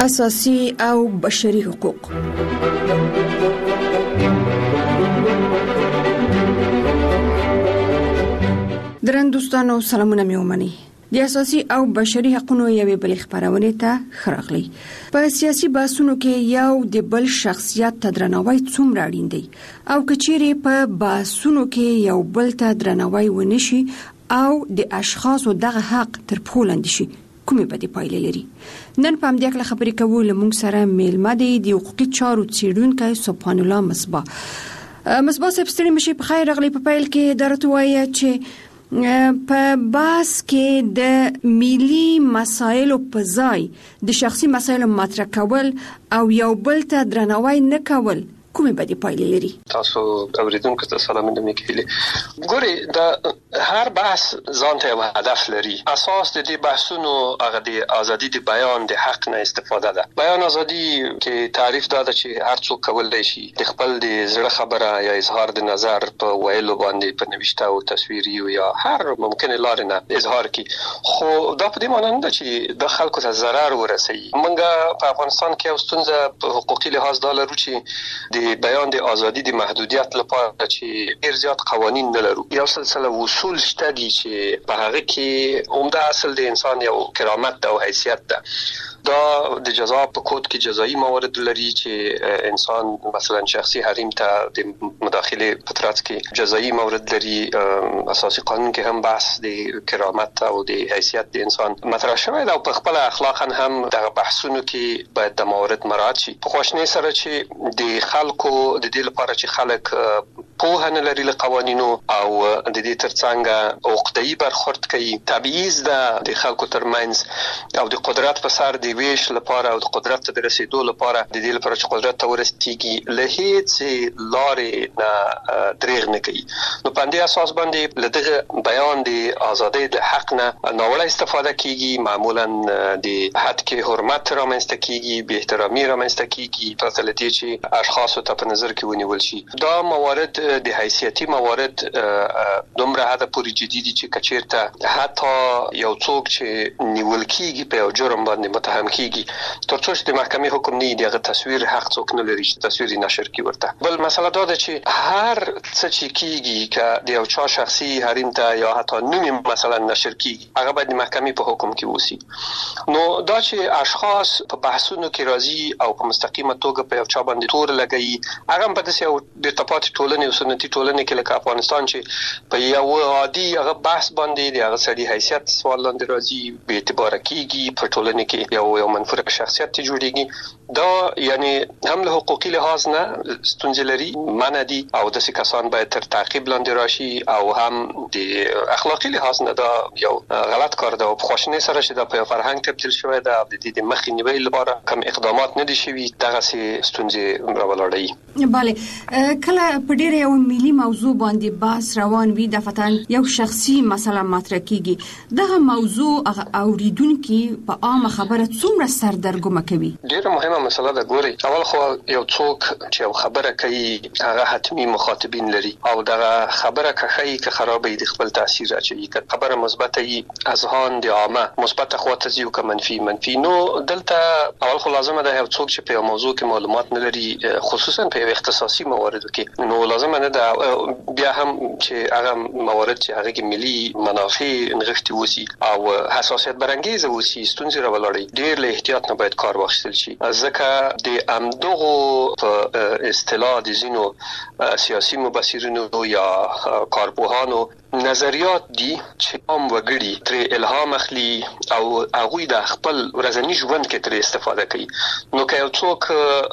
اساسي او بشري حقوق. درن دوستانو سلامونه مې ومني. د اساسي او بشري حقوقو یوې بل خبرونه ته خراغلی. په سیاسي بحثونو کې یو د بل شخصیت ته درناوی څومره اړین دی او کچېرې په بحثونو کې یو بل ته درناوی ونشي او د اشخاصو دغه حق تر پښو لاندې شي، کومې بدې پایلې لري؟ نن په همدې اړه خبرې کوو. لمونږ سره میلمه دی د حقوقي چارو څېړونکی سبحان الله مصباح. مصباح صاحب ستړي مشي، په خیر راغلی. په پیل کې درته وایي چې په باس کې د ملي مسایلو په ځای د شخصي مسایلو مطرح کول او یو بل ته درناوی نه کول کومې بدې پایلې لري؟ تاسو اوریدونکو ته سلامونه مې کوي. ګوري د هر بحث ځان ته یو هدف لري. اساس د دې بحثونو هغه د ازادي د بیان د حق نه استفاده ده. بیان ازادي کې تعریف دا ده چې هر څوک کولای شي د خپل د زړه خبره یا اظهار د نظر په ویلو باندې په نوښته او تصویري یا هر ممکنه لار نه اظهار کړي. خو دا په دې معنی نه ده چې د خلکو ته ضرر ورسوي. موږ په افغانستان کې یو ستونزه په حقوقي لحاظ دا لرو چې د بیان د ازادي د محدودیت لپاره چې ډیر زیات قوانین نه لرو. یو سلسله اصول شته دي چې په هغه کې عمده اصل د انسان یو کرامت او حیثیت ده. دا د جزا په کود کې جزایی موارد لري چې انسان مثلا شخصي حریم ته د مداخله په ترڅ کې جزایی موارد لري. اساسي قانون کې هم بحث د کرامت او د حیثیت د انسان مطرح شوی دا په خپل اخلاقا هم د بحثونو کې باید د موارد مراعات شي. په خوشنۍ سره چې د خلکو د دې لپاره چې خلک په نه لري له قوانینو او د دې ترڅنګ عقده‌ای برخورد کوي، تبعیض د خلکو ترمنځ او د قدرت په سر د ویش لپاره او د قدرت ته رسیدو لپاره د دې لپاره چې قدرت ته ورسیږي له هیڅ لارې نه دریغ نه کوي. نو په دې اساس باندې لدغه بیان د ازادۍ د حق نه ناوړه استفاده کیږي. معمولا د حد کې حرمت رامنځته کیږي، بې احترامي رامنځته کیږي، فاصله چې اشخاص ته په نظر کې ونیول شي. دا موارد د حیثیتي موارد دومره حد پورې جدي دي چې کچیرته حتی یو څوک چې نیول کیږي په یو جرم باندې متهم کیږي تر څو چې د محکمې حکم نه دی هغه تصویر حق څوک نه لري چې تصویر نشر کی ورته. بل مسله دا ده چې هر څه چې کیږي که د یو چا شخصي حریم ته یا حتی نوم مثلا نشر کیږي هغه باید د محکمې په حکم کې وسی. نو دا چې اشخاص په بحثونو کې راځي او په مستقیمه توګه په یو چا باندې تور لګي، هغه په داسې یو د تپاتې ټولنې او سنتي ټولنې کې لکه افغانستان چې په یو عادي هغه بحث باندې د هغه سړي حیثیت سوال لاندې راځي، به اعتبار کیږي، په ټولنه کې یو منفور شخصیت جوړیږي. دا یعنی هم له حقوقي لحاظ نه ستونزې لري، منع دي او داسې کسان باید تر تعقیب لاندې راشي، او هم د اخلاقي لحاظ نه دا یو غلط کار ده او په خواشینۍ سره چې دا په فرهنګ تبدیل شوی ده. د دې مخنیوي لپاره کوم اقدامات نه دي شوي، دغه سي ستونزې راولاړي. بله، کله په ډېر یو ملي موضوع باندې بحث روان وي، دفتن یو شخصي مسله مطرح کیږي، دغه موضوع اوریدونکي په عامه خبره څومره سردرګمه کوي؟ ډېره مهمه مسله ده. ګوري، اول خو یو څوک چې یو خبره کوي هغه حتمی مخاطبین لري او دغه خبره که که خرابې د خپل تاثیر اچوي. که خبره مثبت وي اذهان د عامه مثبت خواته ځي او که منفي. نو دلته اول خو لازمه ده یو څوک چې په یو موضوع کې معلومات نه لري، خصوصا په اختصاصي مواردو کې، نو لازمه نه ده بیا هم چې هغه موارد چې هغه کې ملي منافع نغښتي وسی او حساسیت برانګیز وسی، ستونزې راولړي. ډېر له احتیاط نه باید کار واخیستل شي، ځکه د امدغو په اصطلاح د ځینو سیاسي مبصرینو یا کارپوهانو نظریات دي چې عام وګړي تر الهام اخلي او هغوی د خپل ورځني ژوند کې تر استفاده کوي. نو که یو څوک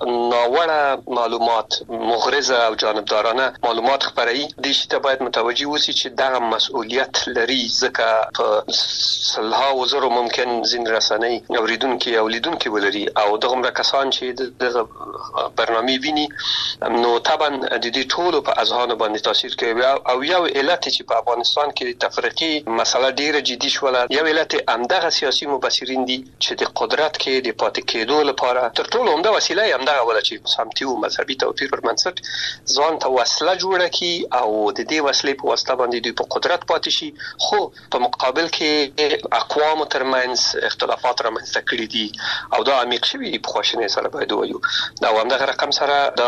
ناوړه معلومات، مغرضه او جانبدارانه معلومات خپروي، د شي ته باید متوجي وسی چې دغه مسؤلیت لري، ځکه په سلها وزرو ممکن ځین رسنۍ اوریدونکي او لیدونکي ولري او دغه کسان چې دغه برنامه ویني، نو طبعا د دې ټولو په اذهان باندې تاثیر کوي. او یو علت چې په افغانستان کې تفریقي مسله ډیره جدي شوله. یو علت همدغه سیاسي مبصرین دي چې د قدرت کې د پاتې کېدو لپاره تر ټولو عمده وسیله یې همدغه ولا چې سمتي او مذهبي توپیر پر منځ ځان ته وسله جوړه کی او د دې وسلې په واسطه باندې دوی په قدرت پاتې شي. خو په مقابل کې اقوام ترمنځ اختلافات رامنځته کړي دي او دا عمیق شوي په خواشینۍ سره باید وایو. دا همدغه رقم سره د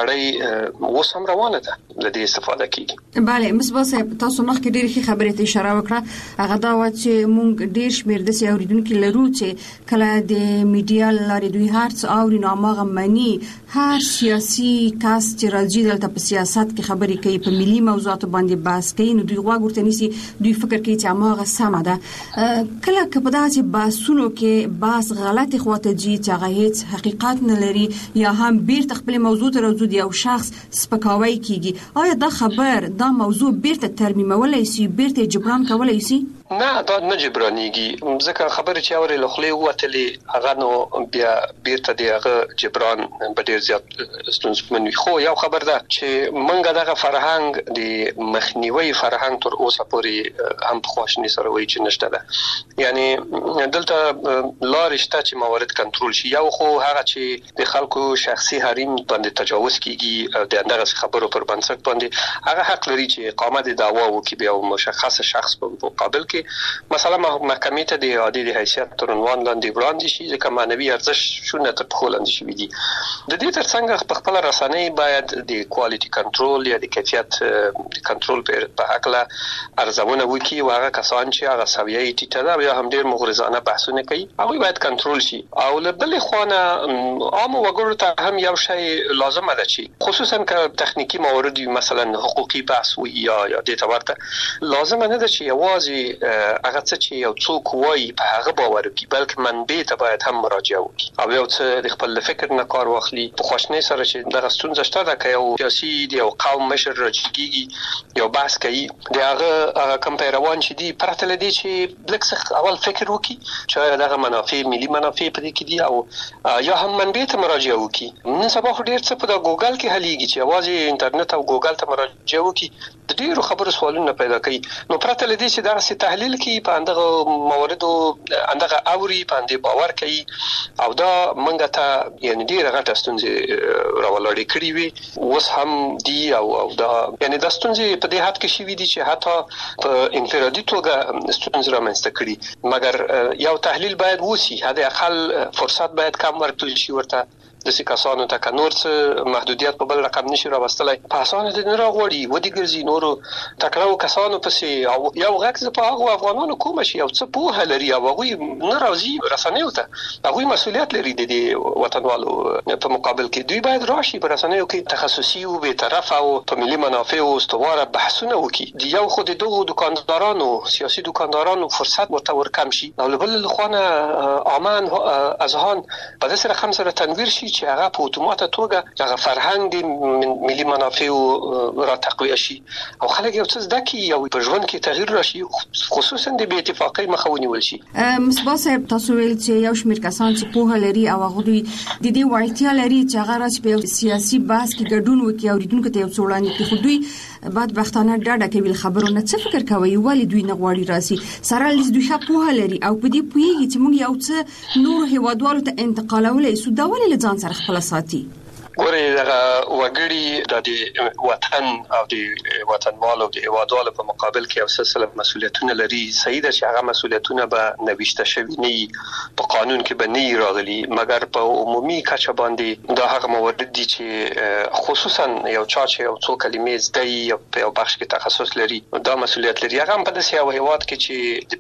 لړۍ اوس هم روانه ده د دې استفاده کیږي. bale مصباح صاحب تاسو مخکې ډېرې ښې خبرې ته اشاره وکړه. هغه دا و چې مونږ ډېر شمېر د اوریدونکو لرو چې کله د میډیا لارې دوی هر څه اوري نو هغه مني هر سیاسي کس چې راځي دلته په سیاست کې خبرې کوي په ملي موضوعاتو باندې بحث کوي نو دوی غواړي ورته نيسي دوی فکر کوي چې هغه سمه ده. کله که په داسې بحثونو کې بحث غلطي خواته جي چې هغه هیڅ حقیقت نه لري یا هم بیرته خپل موضوع ته راځي یو شخص سپکاوی کوي، آیا دا خبر دا موضوع بیرته ترمیمولای شي بیرته جبران کولای شي؟ نه دا نه جبرانيږي ځکه خبره چې اوري لخلې وتلې هغه نو بیا بیرته دی هغه جبران په ډیر زیات ستونزمن. خو یو خبر ده چې منګه دغه فرهنګ د مخنیوي فرهنګ تر اوسه پورې هم په خواشنی سره وایي چې نشته ده. یعنی دلته لارې شته چې موارد کنټرول شي. یو خو هغه چې د خلکو شخصي حریم باندې تجاوز کیږي د اندغه خبرو پر بنسټ باندې هغه حق لري چې اقامت دعوا وکړي بیا مشخص شخص په مقابل کې مثلا محکمې ته د عادي د حیثیت تر عنوان لاندې وړاندې شي ځکه معنوي ارزښت شونه تر پخو لاندې شي دي. د دې ترڅنګ په خپل رسنۍ باید د کوالټي کنټرول یا د کیفیت کنټرول په حقله ارزونه وکړي او هغه کسان چې هغه سویې ټیټه ده یا هم ډیر مغرضانه بحثونه کوي هغه باید کنټرول شي. او له بل خوانه عام وګړو ته هم یو شی لازم ده چې خصوصا که تخنیکی موارد مثلا حقوقي بحث وي یا د تورته لازم نه ده چې یوازې هغه څه چې یو څوک وایي په هغه باور وکړي بلکې منبع ته باید هم مراجعه وکړي او یو څه د خپل فکر نه کار واخلي. په خواشنۍ سره چې دغه ستونزه شته ده که یو سیاسي دی یو قوم مشر راځي یو بحث کوي د هغه کم پیروان چې دی پرته لدی چې لکه اول فکر وکړي چې دغه منافع ملي منافع په دې کې دي او یا هم منبع ته مراجعه وکړي. نن سبا خو ډیر څه په ګوګل کې حلېږي چې یوازې انټرنیټ او ګوګل ته مراجعه وکړي د ډیرو خبرو سوالونه پیدا کوي. نو پرته لدی چې دا څه تحلیل کوي په اندغه مواردو اندغه اوري په اندې باور کوي او دا منګه ته یعنی ډیره غټه ستونزې راولړې کړې وي اوس هم دی او دا یعنی د ستونزې په دې حد کې شي دي چې حتی په انفرادي توګه ستونزې رامنځته کړي مګر یو تحلیل باید وسی هدا اقل فرصت باید کم ورکړل شي ورته د سکاسانو ته کنور څه محدودیت په بل رقم نشي راوستلای په اسانه د نه راغوري ودی ګرځي نورو تکړو کسانو پسې او یو غږ په هغه افغانانو کوم شي او څه په هلري او هغه نه راځي رسنیو ته هغه مسؤلیت لري د وطنوالو په مقابل کې دوی باید راشي په رسنیو کې تخصصي او به طرف او په ملي منافع او استواره بحثونه وکړي. دی یو خود دغه دکاندارانو سیاسي دکاندارانو فرصت ورته ورکم شي او بل خوانه امان اذهان په داسې رقم سره تنویر شي چې هغه په اتومات توګه هغه فرهنګ ملي منافع را تقویه شي او خلک یو څه زده کوي او په ژوند کې تغییر راشي خصوصا د بې اتفاقۍ مخه ونیول شي. مصباح صاحب تاسو ویل چې یو شمېر کسان چې په لري او هغه دوی د دې وړتیا لري چې هغه راځي په سیاسي بحث کې ګډون وکړي او ریډونکو ته یو څه وړاندې کړي خو دوی بعد بختانه ډاډه کوي خبرونه څه فکر کوي ولی دوی نه غواړي راسي سره لیز دوی په لري او په دې پوهیږي چې موږ یو څه نور هیوادوالو ته انتقالولای سو دا ولې لځان سره خپل ساتي. ګورې دغه وګړي د وطن او د وطنوالو د هیوادوالو په مقابل کې یو سلسله مسؤلیتونه لري. صحیح ده چې هغه مسؤلیتونه به نوښته شوي نه په قانون کې به نه راغلي مګر په عمومي کچه باندې دا هغه موارد دي چې خصوصا یو چا چې یو څو کلمې زده یې په یو بخش کې تخصص لري دا مسؤلیت لري. هغه په داسې یو هیواد کې چې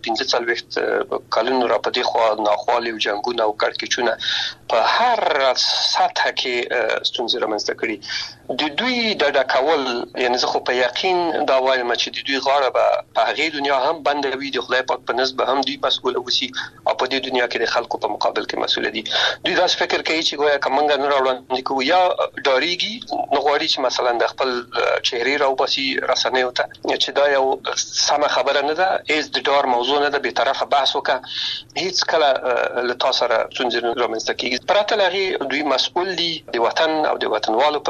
د 15 کلونو را پدې خو ناخوالي او جنگونه او کړکېچونه په هر سطح کې ستونزې رامنځته کړي. د دوی د ډکول یعنی زه خو په یقین دا وایم چې د دوی غاړه به په هغه دنیا هم بندوي د خدای پاک په نسبت هم دوی مسؤل وسی او په دې دنیا کې د خلکو په مقابل کې مسؤل دي. دوی دا فکر کوي چې ګویا کومنګ نه راوړل کوي یا ډاریږي نو غواړي چې مثلا د خپل چهرې راوباسي رسنیو ته چې دا یو سمه خبره نه ده هیڅ د ډار موضوع نه ده به طرفه بحث وکړه هیڅ کله له تاسو سره څنګه رامنځته کیږي پرته لغي دوی مسؤل دي د وطن او د وطنوالو په ارتباط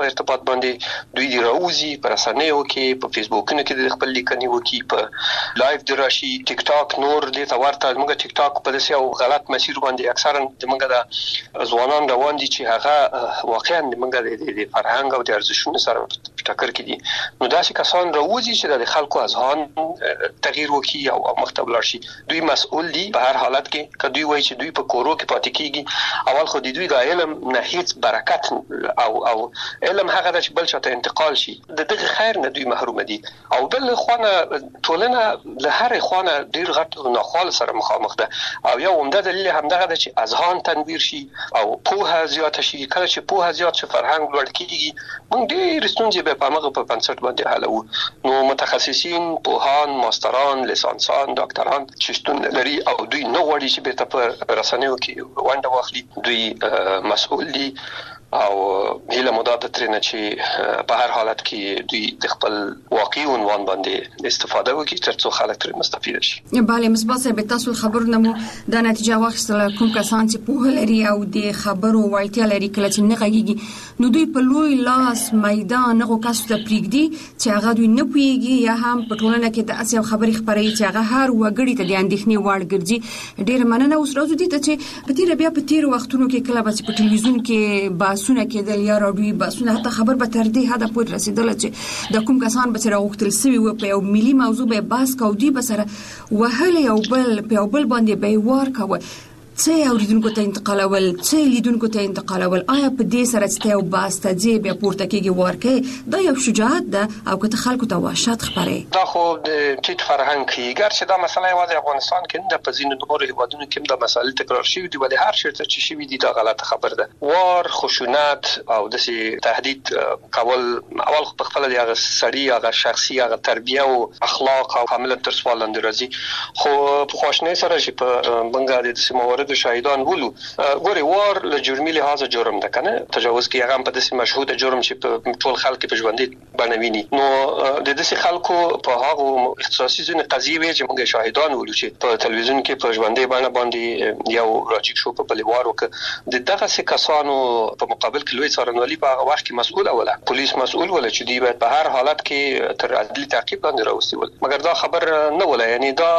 باندې دوی دی راوځي پر رسنیو کې په فیسبوکونو کې د خپل لیکنې وکي په لایو د راشي ټیک ټاک نور د تورته موږ ټیک ټاک په داسې او غلط مسیر باندې اکثرا د موږ د ځوانان روان دي چې هغه واقعا د موږ د فرهنګ او د ارزښتونو سره ټکر کې دي نو داسې کسان راوځي چې د خلکو اذهان تغییر وکي او مختبل شي دوی مسؤل دي په هر حالت کې کدوې وایي چې دوی په کورو کې پاتې کیږي اول خو دوی د علم نه هیڅ برکت او علم هغه د بل چاته انتقال شي دغه خیر نه دوی محروم دي او بل خوانه ټولنه له هر خوانه ډیر غټ ناخوال سره مخامخ ده او یو عمده دلیل همدغه ده چې اذهان تنویر شي او پوهه زیات شي کله چې پوهه زیات شي فرهنګ لوړ کیږي موږ ډیر ستونزې به په هغه په بنسټ باندې حلو نو متخصصین پوهان ماستران لیسانسان ډاکټران چې شتون لري او دوی نه غواړي چې به په رسنیو کې ونډه واخلي دوی مسؤل دي او هیله مدد ترنه چې په هر حالت کې دوی د خپل واقعي عنوان باندې استفاده وکړي ترڅو خلک تر مستفید شي. بله مصباح صاحب تاسو خبرونه مو د نتیجه واخیستله کوم کسان چې پوهه لري او د خبرو وړتیا لري کله چې نه غږیږي نو دوی په لوی لاس میدان هغه کس ته پریږدي چې هغه دوی نه پوهیږي یا هم په ټولنه کې د اسیا خبري خبري چې هغه هر وګړي ته د اندېښنې وړ ګرځي. ډیر مننه اوس راځو دي چې په تیر وختونو کې کله به په ټلویزیون کې باسونه کېدل یا راډیوي باسونه حتی خبر به تر دې حد پورې رسیدل چې د کوم کسان به سره غوښتل سوي و په یو ملي موضوع به باس کو دی به سره وهله یو بل باندې به وار کوي څه اوریدونکو ته انتقالول څه لیدونکو ته انتقالول آیا په دې سره چې یو باسته دی به پورته کېږي ورکه دا یو شجاعت ده او که خلکو ته وحشت خبره دا خو د ټیټ فرهنګ کې ګر چې دا مسله یوازې افغانستان کې نه په ځینو نورو هیوادونو کې دا مسله تکرار شوې دي ولې هر چیرته چې شوې دي دا غلطه خبره ده وار خشونت او داسې تهدید کول اول په خپل هغه سړی هغه شخصي هغه تربیه او اخلاق او کاملا تر سوال لاندې راځي خو په خوشنه سره چې په بنګا د سیموارد شاهدان ولو ګوري وار له جرمي لحاظ جرم ده کنه تجاوز کې هغه په داسې مشهود جرم چې په ټول خلک په ژوندې بنویني نو د داسې خلکو په هغه اختصاصي ځینې قضیې وی چې موږ شاهدان ولو چې په تلویزیون کې په ژوندې باندې یو راجیک شو په بلیوار وک د دغه څه کسانو په مقابل کې لوی څارنوالي په هغه وخت کې مسؤل ولا پولیس مسؤل ولا چې دی باید په هر حالت کې تر عدالتي تعقیب لاندې راوستي ول مګر دا خبر نه ولا یعنی دا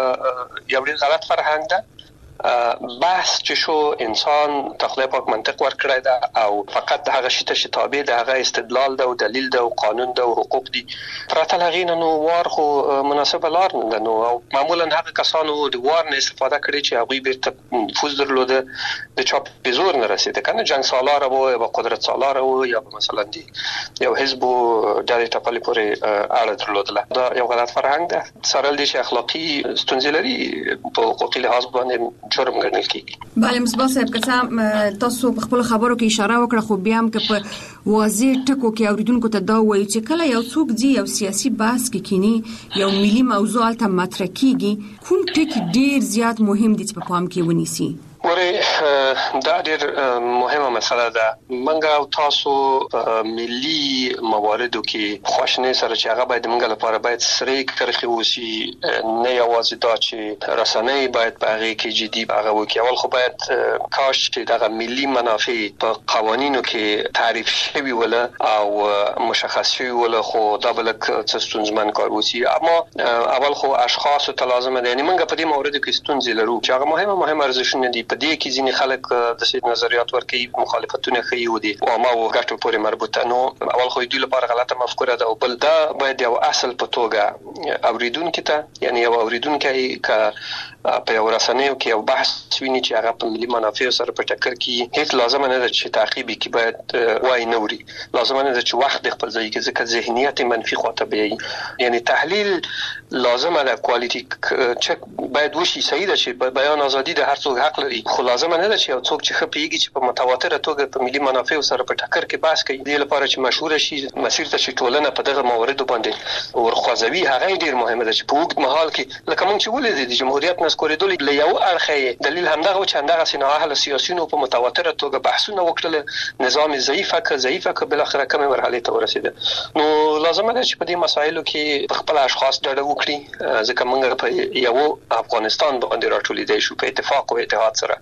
یو غلط فرهنګ ده بحث چې شو انسان تخلیه پاک منطق ورکړی ده او فقط هغه شی ته چې تابع ده هغه استدلال ده او دلیل ده او قانون ده او حقوق دي پرته لغینه نو وار خو مناسبه لار نه نو او معمولا هغه کسانو د وار نه استفاده کړي چې هغه بیرته نفوذ درلوده د چاپ بزور نه رسیده کنه جنگ سالار وو یا قدرت سالار وو یا مثلا دی یو حزب د ټاپلې پورې اړه درلوده دا یو غلط فرهنګ ده سره د اخلاقی ستونزې لري په حقوقي لحاظ باندې جرم ګڼل کیږي. بله مصباح صاحب که تاسو په خپل خبرو کې اشاره وکړه خو بیا هم که په واضح ټکو کې اوریدونکو ته دا وایي چې کله یو څوک دی یو سیاسي بحث کې کینی یو ملي موضوع ته مطرح کیږي کوم ټکی ډیر زیات مهم دي چې په پام کې ونیسي ورې دا ډېر مهمه مسله ده منګه او تاسو ملي مواردو کې خوشنه سره چې هغه باید منګه لپاره باید سری کرخي وسی نه یوازې دا چې رسنۍ باید په هغه کې جدي هغه وکي اول خو باید کاش چې دغه ملي منافع په قوانینو کې تعریف شوی ولا او مشخص شوی ولا خو دا بلک څه ستونزمن کار وسی اما اول خو اشخاص ته لازم ده یعنی منګه په دې مورد کې ستونزې لرو چې هغه مهم ارزښتونه دي په دې کې ځینې خلک د سید نظریات ورکوي مخالفتونه کوي ودي او ما وګټو پورې مربوطه نو اول خو دوی لپاره غلطه مفکوره ده او بل دا باید یو اصل په توګه اوریدونکو ته یعنی یو اوریدونکو ک په یو رسنیو کې یو بحث ویني چې هغه په ملي منافع سره په ټکر کې هیڅ لازم نه ده چې تعقیب کی باید وای نوري لازم نه ده چې وخت خپل ځای کې ځکه ذهنیت منفي خاطب یعنی تحلیل لازم ده کوالټي چک باید وشي صحیح ده چې بیان ازادي ده هر څوک حق لري خو لازم نه ده چې یو څوک چې خپيږي چې په متواتره توګه په ملي منافع سره په ټکر کې بحث کوي د لپاره چې مشهور شي مسیر ته چې ټولنه په دغه موارد باندې ورخوځوي هغه ډیر مهمه ده چې په وخت مهال کې لکه مونږ چې ولې د جمهوریت نسکوریدل له یو اړخه دلیل همدغه چې همدغه سینا اهل سیاسيونو په متواتره توګه بحثونه وکړل نظام ضعیفه که بل اخره کومه مرحله ته ورسیده نو لازم ده چې په دې مسایلو کې خپل اشخاص ډډه وکړي ځکه موږ په یو افغانستان باندې راټولېدای شو په اتفاق او اتحاد سره بل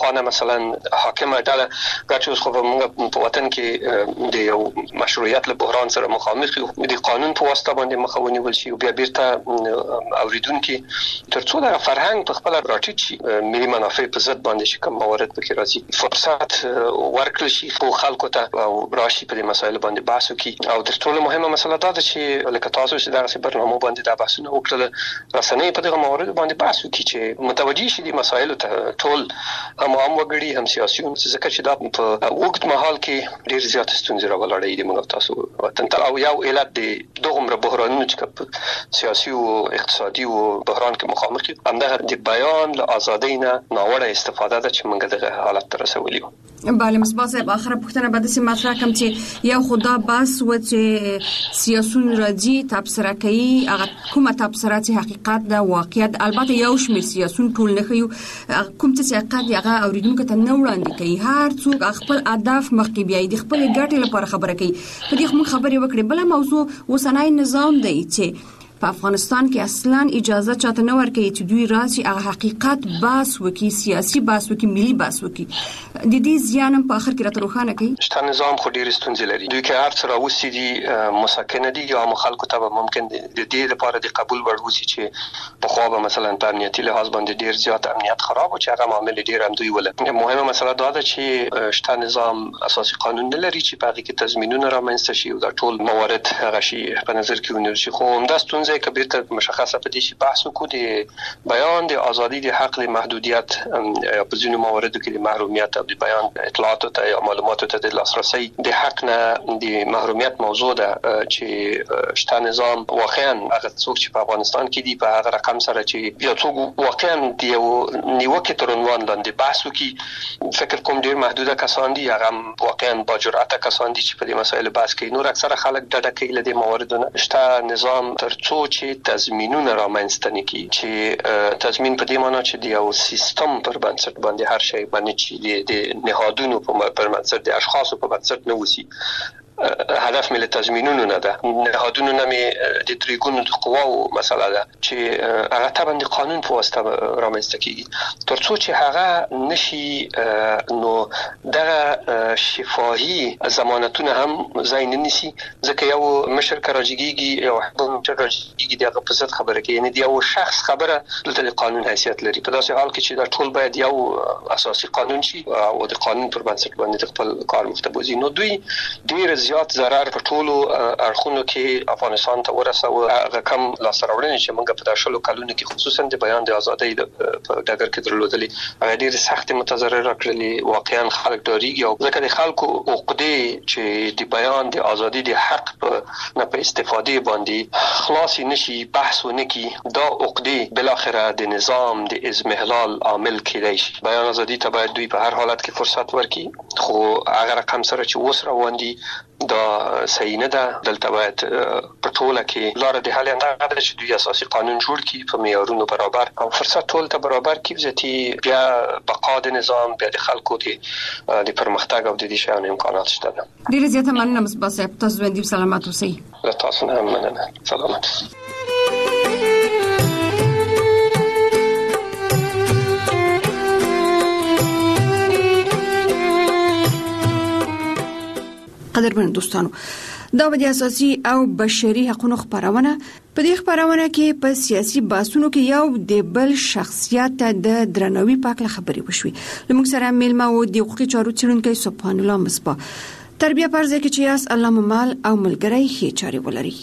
پخوانه مثلا حاکمه ډله ګټ اوس خو موږ په وطن کې د یو مشروعیت له بحران سره مخامخ یو د قانون په واسطه باندې مخاوني ول شي او بیا بیرته اوریدونکو ترڅو د فرهنګ په خپل راټیټ شي ملي منافع په ضد باندې چې کوم موارد پکې راځي فرصت ورکړل شي خو خلکو ته او راشي په مسایل باندې بحث وکړي او د ټولو مهمه مسله دا ده چې لکه تاسو چې دغه برنامه باندې دا بحثونه وکړل رسنۍ په دغه موارد باندې بحث وکړي چې متوجي شي د مسایلو ته ټول هم وګړي هم سیاسيون ځکه چې دا په وخت مهال کې ډیر زیات ستونزې راولړې دي موږ تاسو وطن ته او یو علت د دغه بحرانونو چې سیاسي او اقتصادي او بحران کې مخامخ دي همدغه د بیان له ازادۍ نه ناوړه استفاده ده چې موږ دغه حالت ته رسولي بله مصباح صاحب اخره پوښتنه به د مطرح کوم چې یو خدا بس و چې سیاسيون راځي تبصره کوي هغه کومه تبصره چې حقیقت د واقعیت البته یو شمېر سیاسيون ټول نه خيو کوم چې حقیقت هغه اوریدونکو ته نه وړاندې کوي هر څوک خپل اهداف مخکې بیاي د خپل ګټې لپاره خبره کوي په دې موږ خبرې وکړې بل موضوع وسنای نظام دی چې په افغانستان کې اصلا اجازه چاته نه ورکوي چې دوی راشي هغه حقیقت بحث وکړي سیاسي بحث وکړي ملي بحث وکړي د دې زیان په اخر کې راته روښانه کوي شته نظام خو ډیر ستونزې لري دوی کې هر څه راوستي دي مسکنه دي یا خلکو ته ممکن د دې لپاره د قبول وړ وسی چې په خو به مثلا په امنیتي لحاظ باندې ډیر زیات امنیت خراب او چې هغه معاملې ډیر هم دوی ولې مهمه مسله دا ده چې شته نظام اساسي قانون نه لري چې په هغه کې تضمینونه رامنځته شي او د ټول موارد هغه شي په نظر کې ونیول شي خو همدا ستونزه کبیر ته مشخصه په دې شي بحث وکړو د بیان د ازادي د حق د محدودیت په ځینو مواردو کې د محرومیت او د بیان اطلاعاتو ته یا معلوماتو ته د لاسرسي د حق نه د محرومیت موضوع ده چې شته نظام واقعا هغه څوک چې په افغانستان کې دی په هغه رقم سره چې یا څوک واقعا دی نیوکه تر عنوان لاندې بحث وکړي فکر کوم ډیر محدوده کسان دي هغه واقعا با جرأت کسان دي چې په دې مسایلو بحث کوي نور اکثره خلک ډډه کوي له دې مواردونو شته نظام ترڅو چې تضمینونه رامنځته نکړي چې تضمین په دې معنی چې د یو سیستم پر بنسټ باندې هر شی باندې چې د نهادونو پر بنسټ د اشخاصو په بنسټ نه وسی هدف ملي تضمینونه نه ده نهادونو نه د تریګونو د قواو مسله ده چې هغه تابع قانون په واسطه رامنځته کیږي ترڅو چې هغه نشي نو دغه شفاهي ضمانتونه هم ځای نه نیسي ځکه یو مشر کراجګيږي یو مشر کراجګيږي دغه په څه خبره کوي یعنی یو شخص خبره د قانون حیثیت لري په داسې حال کې چې دا ټول باید یو اساسي قانون شي او د قانون پر بنسټ باندې خپل کار مختبوزي نو دوی ډیر زیات ضرر په ټولو اړخونو کې افغانستان ته ورسوه هغه کم لاسراوړنې چې موږ په داشلو کلونو کې خصوصا د بیان د ازادۍ په ډګر کې درلودلې هغه ډیر سخت متضرر کړلې واقعا خلک ډاریږي او ځکه د خلکو عقدې چې د بیان د ازادۍ د حق نه په استفادې باندې خلاص نشي بحث ونکي دا عقدې بل اخره د نظام د ازمهلال عامل کېدای شي بیان ازادۍ ته باید دوی په هر حالت کې فرصت ورکړي خو هغه رقم سره چې وس روان دي دا صحیح نه ده دلته باید په ټوله کې لاره د حل اندازه ده چې دوی اساسي قانون جوړ کړي په معیارونو برابر او فرصت ټول ته برابر کړي چې بیا بقا د نظام بیا د خلکو د پرمختګ او د دې شیانو امکانات شته ده ډیره زیاته مننه مصباح صاحب تاسو باندې سلامات اوسئ تاسو هم مننه سلامات قدرمن دوستانو دا د اساسي او بشري حقوقو خبرونه په دې خبرونه کې په سیاسي بحثونو کې یو د بل شخصیت د درناوي په اړه خبرې وشوي لمږ سره میلمه او د حقوقي چارو څېړونکی سبحان الله مصباح تربیه پرځه کې چې اس الله مال او ملګری هي چاري ولري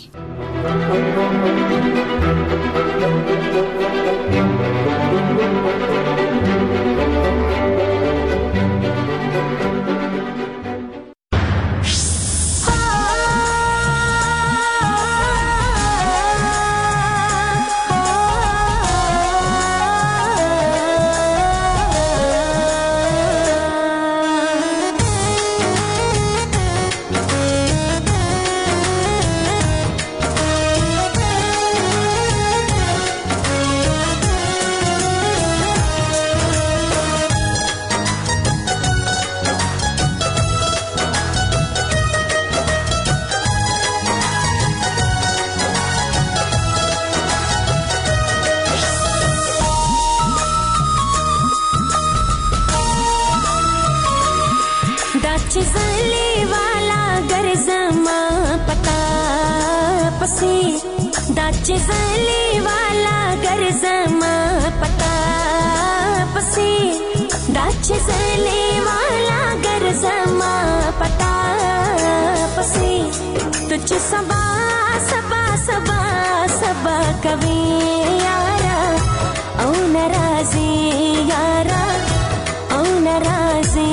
चले वाला गरजमा पता पसी दाच चले वाला गरजमा पता पसी दाच चले वाला गरजमा पता पसी तुझ सबा सबा सबा सबा कवी यारा औ नाराजी यारा औ नाराजी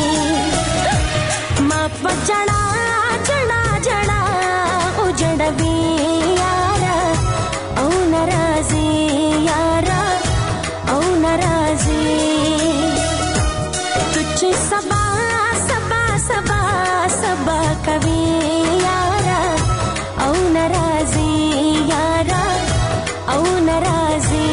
जड़ा जड़ा जड़ा उजड़वी यारा औ नाराजी यारा औ नाराजी तुझ सबा सबा सबा सबा कवी यारा औ नाराजी यारा औ नाराजी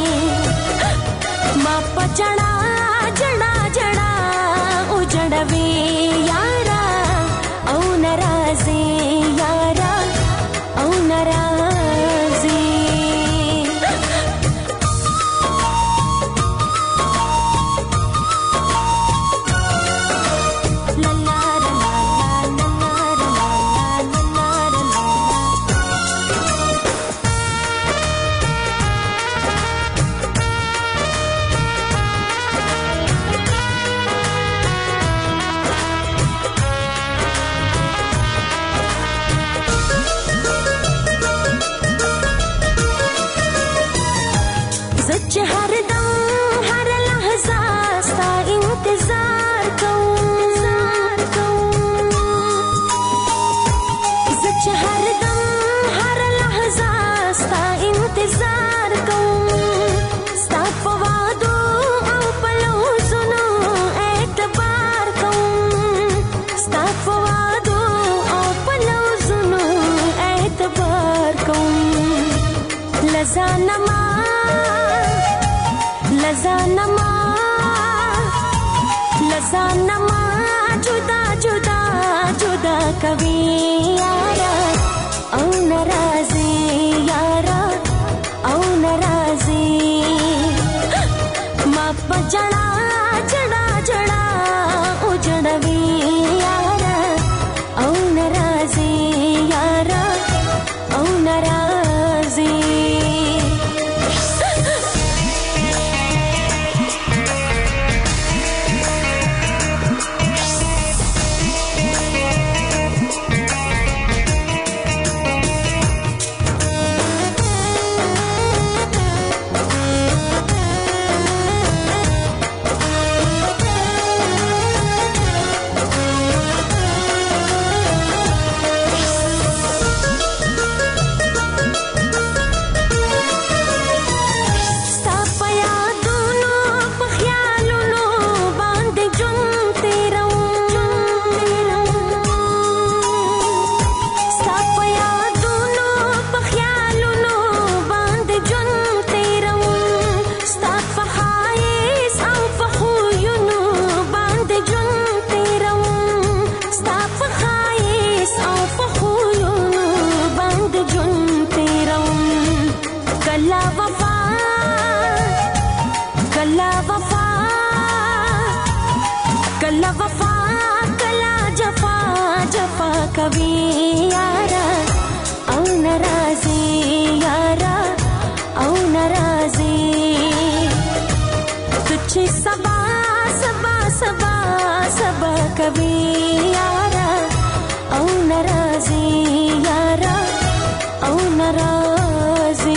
माप जड़ा जड़ा जड़ा उजड़वी यारा औ नाराजी यारा औ नाराजी सच हर दम हर लहजा सा इंतजार सच हर दम हर लहजा सा इंतजार सा पवादो औ पलो सुनो एतबार सा पवादो औ पलो सुनो एतबार लजानमा लजानमा लजानमा जुदा जुदा जुदा कभी यारा औ नाराजी यारा औ नाराजी माप जड़ा जड़ा जड़ा उजड़वी यारा औ नाराजी यारा औ नाराजी कला वफा कला जफा जफा कभी यारा औ नाराजी यारा औ नाराजी तुझे सबा सबा सबा सबा कभी यारा औ नाराजी यारा औ नाराजी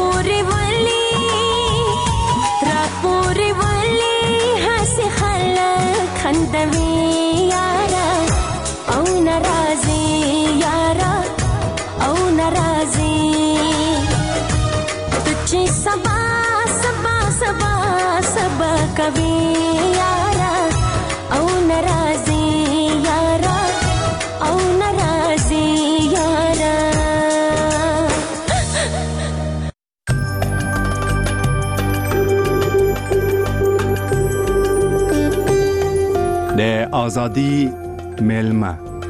پوری ولی هسې خلک خندوي یاره او ناراضي یاره او ناراضي ته چې سبا سبا سبا سبا کوي یاره او ناراضي یاره او ناراضي یاره د ازادي میلمه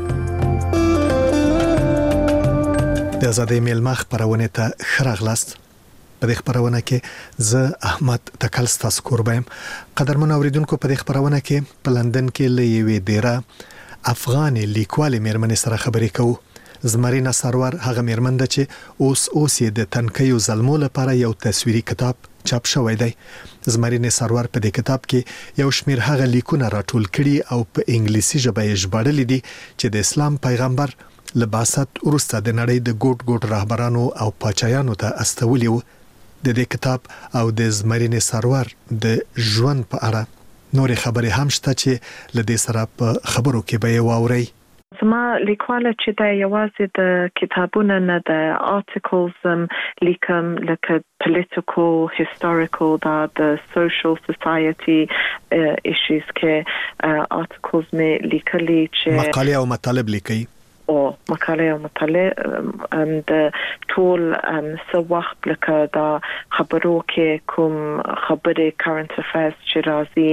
د ازادي میلمه خبرونه ته خراغلاست. په دې خبرونه کې زه احمد تکل ستاسو قربایم. قدرمن اوریدونکو په دې خبرونه کې په لندن کې لوي ډیره افغان لیکوال میرمن سره خبرې کوو. زمرینا سرور هغه میرمن ده چې اوس یې د تنکیو ظلمو لپاره یو تصویري کتاب چاپ شوی دی. زمرینا سرور په دې کتاب کې یو شمېر هغه لیکونه راټول کړي او په انګلیسي ژبه یې ژباړلي دي چې د اسلام پیغمبر لباست ورسته د نړۍ د ګوټ رهبرانو او پاچایانو ته استولي وو. د دې کتاب او د زمرینا سرور د ژوند په اړه نورې خبرې هم شته چې لدې سره په خبرو کې به یې واورئ. زما لیکواله چې د یوازې د کتابونو نه د articles لیکم لکه political, historical, the social society issues کې articles مې لیکلي چې مقالې او مطالب لیکي او مقاله او مطالعه د ټول څو وخت لکه دا خبرو کې کوم خبره current affairs چې راځي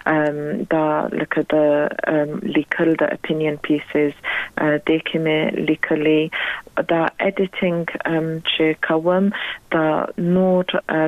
دا لکه د لیکل د opinion pieces د کومه لیکلي دا editing چې کوم دا نور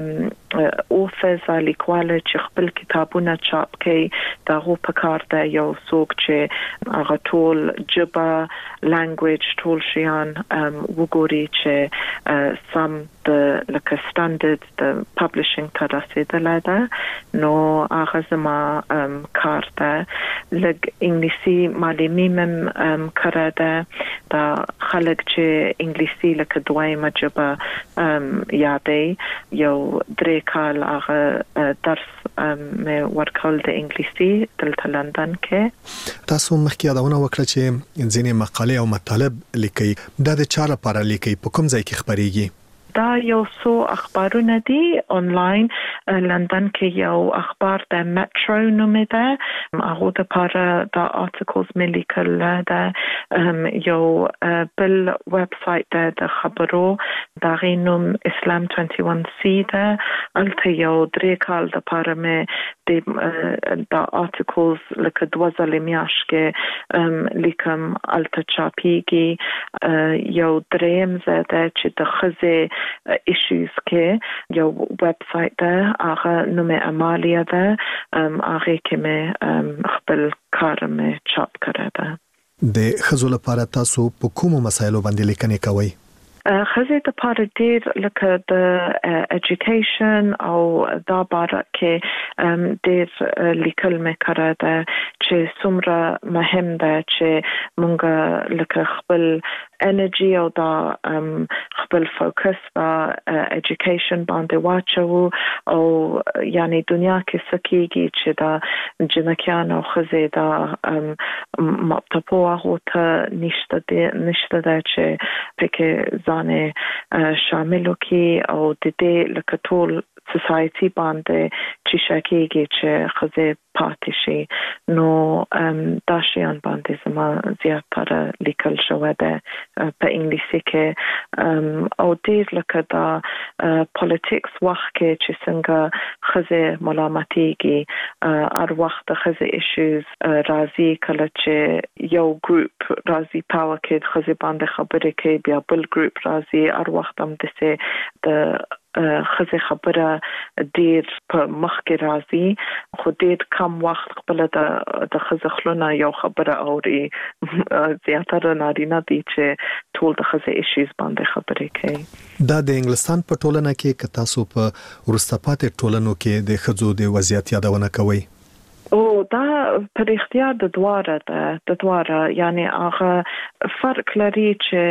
authors لیکواله چې خپل کتابونه چاپ کوي دا هو په کار ده یو څوک چې هغه ټول جبه language ټول شیان وګوري چې some the like a standard the publishing ته رسیدلی ده نو هغه زما کار ده لږ انګلیسي معلومي کړی ده دا خلک چې انګلیسي لکه دویمه ژبه یادوي یو 3 کال هغه درس مې ورکول د انګلیسي دلته لندن کې. تاسو مخکې یادونه وکړه چې ځینې مقالې او مطالب لیکي دا د چا لپاره لیکي په کوم ځای کې خبريږي؟ دا یو څو اخبارونه دي آنلاین لندن کې یو اخبار د میټرو نوم ده هغه د لپاره د articles مې لیکل ده یو بل ویب سایټ ده د خبرو دا غینوم اسلام 21c ده الته یو 3 کال د لپاره مې د articles لکه 2000 میاشت کې لیکم الته چاپیږي یو دریم زده چې د خزه issues کې یو ویب سایټ ده هغه نوم امالیا ده هغه کې مې خپل کار مې چاپ کړی ده. د خزو لپاره تاسو په کومو مسایلو باندې لیکنې کوئ؟ خزه د پاره ډیر لکه د education او دا باره کې ډیر لیکل مې کړی ده چې څومره مهم ده چې مونږ لکه خپل energy او دا خپل فوکس په education باندې واچو او یعنی دنیا کې سکیږي چې دا جنکیان او خزه دا مطلب هوته نشته ده چې پکې ځانه شامل کی او د دې لکه ټول سوسايټي باندې چې شکیږي چې خزه پاتې شي نو دا شیان باندې زما زیاتره لیکل شوی ده په انګلیسي کې او ډیر لکه دا پالیټکس وخت کې چې څنګه خزه ملامتيږي هر وخت خزه ایشوز راځي کله چې یو ګروپ راځي پاور کې خزه باندې خبرې کوي بیا بل ګروپ راځي هر وخت هم د خزه خبره ډیر په مخ کې راځي خو ډیر کم وخت خپل د خزه خلونه یو خبره اوري زیاتره نارینه دي چې ټول د خزه ایشوز باندې خبرې کوي. دا د انګلستان په ټولنه کې که تاسو په وروسته پاتې ټولنو کې د خزو د وضعیت یادونه کوئ؟ او دا پر اختیار د دواره یعنی هغه فرق لري چې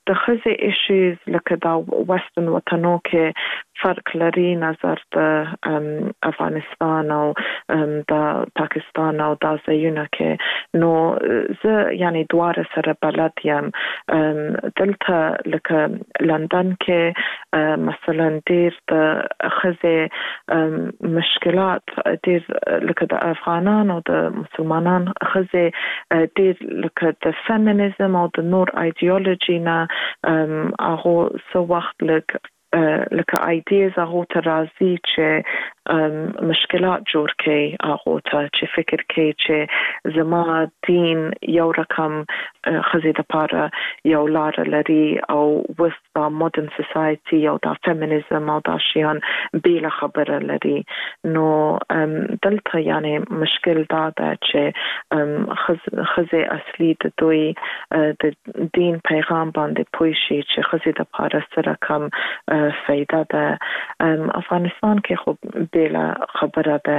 د خزي ایشوز لکه دا وسترن وطنو کې فرق لري نظر د افغانستان او د پاکستان او د ځایونو کې نو زه یعنی دواره سره بلد یم دلته لکه لندن کې مثلا ډیر د خزي مشکلات ډیر لکه د افغانان او د مسلمانان خزي ډیر لکه د فيمينيزم او د نور ایديولوژي نه هغه سو وخت لکه ایدیز هغه ته راځي چې مشکلات جوړ کړي هغه ته چې فکر کوي چې زما دین یو رقم خزي د پاره یو لار لري او وستا مودرن سوسايټي او د فيمينيزم او د شيان بیل خبره لري نو دلته یعنی مشکل دا ده چې خزي اصلي د دوی د دین پیغام باندې پوي شي چې خزي د پاره سره کم فائدہ ده افغانستان کې خو بیل خبره ده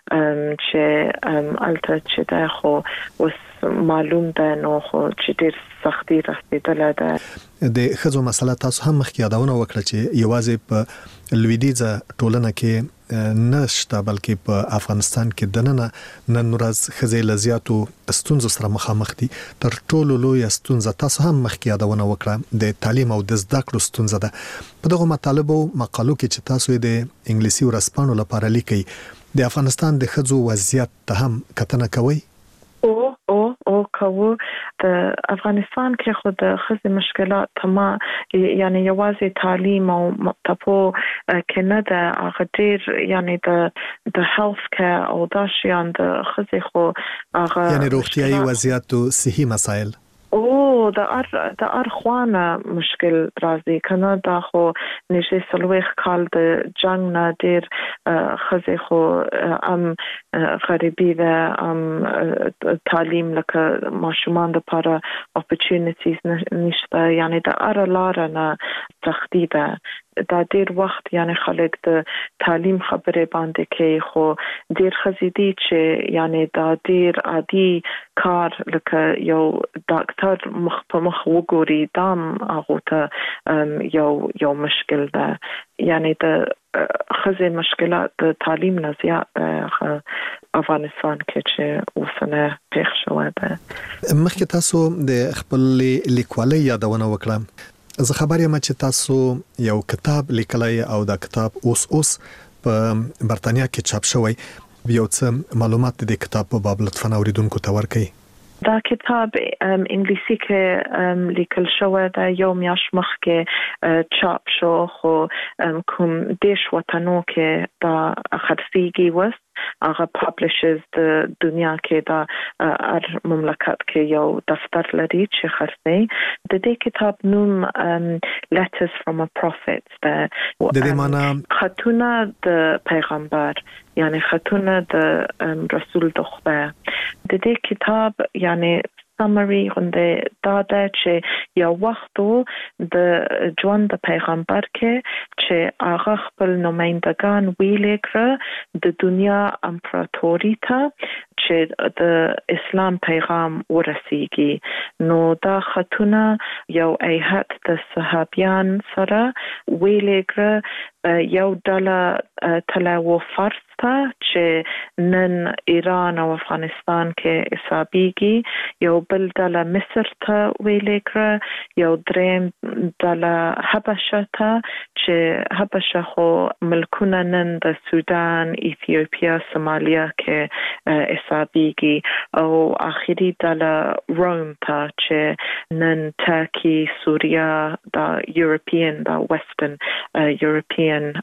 چې الته چې ده خو وس معلوم ده نو خو چې ډیر سختي رسیدله ده د خزو مسله تاسو هم مخکې یادونه وکړه چې یوازې په لویدیځه ټولنه کې نشته بلکې په افغانستان کې دننه نن ورځ خزي لزیاتو ستونزو سره مخامخ دي تر ټولو لوی ستونزه تاسو هم مخکې یادونه وکړه د تعلیم او د زده کړو ستونزه ده په دغه مطالبه او مقالو کې چې تاسو د انګلیسي ورسپانو لپاره لیکي د افغانستان د خزو وضعیت ته هم کتنه کوي او کوو د افغانستان کې خو د خزي مشکلات تما یعنی یوازې تعلیم او مکتبو کې نه ده هغه ډیر یعنی د هیلث کیر او د شیان د خزي خو هغه یعنی روغتیايي وضعیت او صحي مسایل د ارخوانه مشکل راځي کنه دا خو نشه سلوخ کال د جنگ نه ډیر خزي خو غریبي ده تعلیم لکه ماشومان د لپاره اپورتونټیز نشته یعنی د لار نه سختی ده دا ډیر وخت یعنی خلک د تعلیم خبره باندې کې خو ډیر خزيدي چې یعنی دا ډیر عادي کار لکه یو ډاکټر مخ په مخ وګوري دام هغه ته یو مشکل ده یعنی د خزي مشکلات د تعلیم نه زیات افغانستان کې چې اوسنه پېښ شوه ده مخکې تاسو د خپل لیکوالۍ یادونه وکړه زه خبر یم چې تاسو یو کتاب لیکلای او دا کتاب اوس په برتانیا کې چاپ شوی یو څه معلومات د کتاب په باب لطفاً اوریدونکو ته ورکړئ دا کتاب انګلیسي کې لیکل شوی دا یو میاش مخکې چاپ شو خو کوم دیش وطنو کې دا خرڅیږي وس هغه پابلشرز د دنیا کې دا هر مملکت کې یو دفتر لري چې خرڅي د دې کتاب نوم Letters from a Prophet د دې معنی خطونه د پیغمبر یعنی خطونه د رسول د خدای د دې کتاب یعنی سمری غونډه دا ده چې یو وختو د ژوند د پیغمبر کې چې هغه خپل نمائندگان ویلې کړ د دنیا امپراتوري ته چې د اسلام پیغام ورسیږي نو دا خطونه یو ایهات د صحابیان سره ویلې کړ یو ډله تلاو فرض ته چې نن ایران او افغانستان کې حسابيږي یو بل ډله مصر ته ویلې کړ یو دریم ډله حبشه ته چې حبشه خو ملکونه نن د سودان ایتیوپیا سومالیا کې حسابيږي او اخیری ډله روم ته چې نن ترکی سوریا د یورپین د وسترن یورپین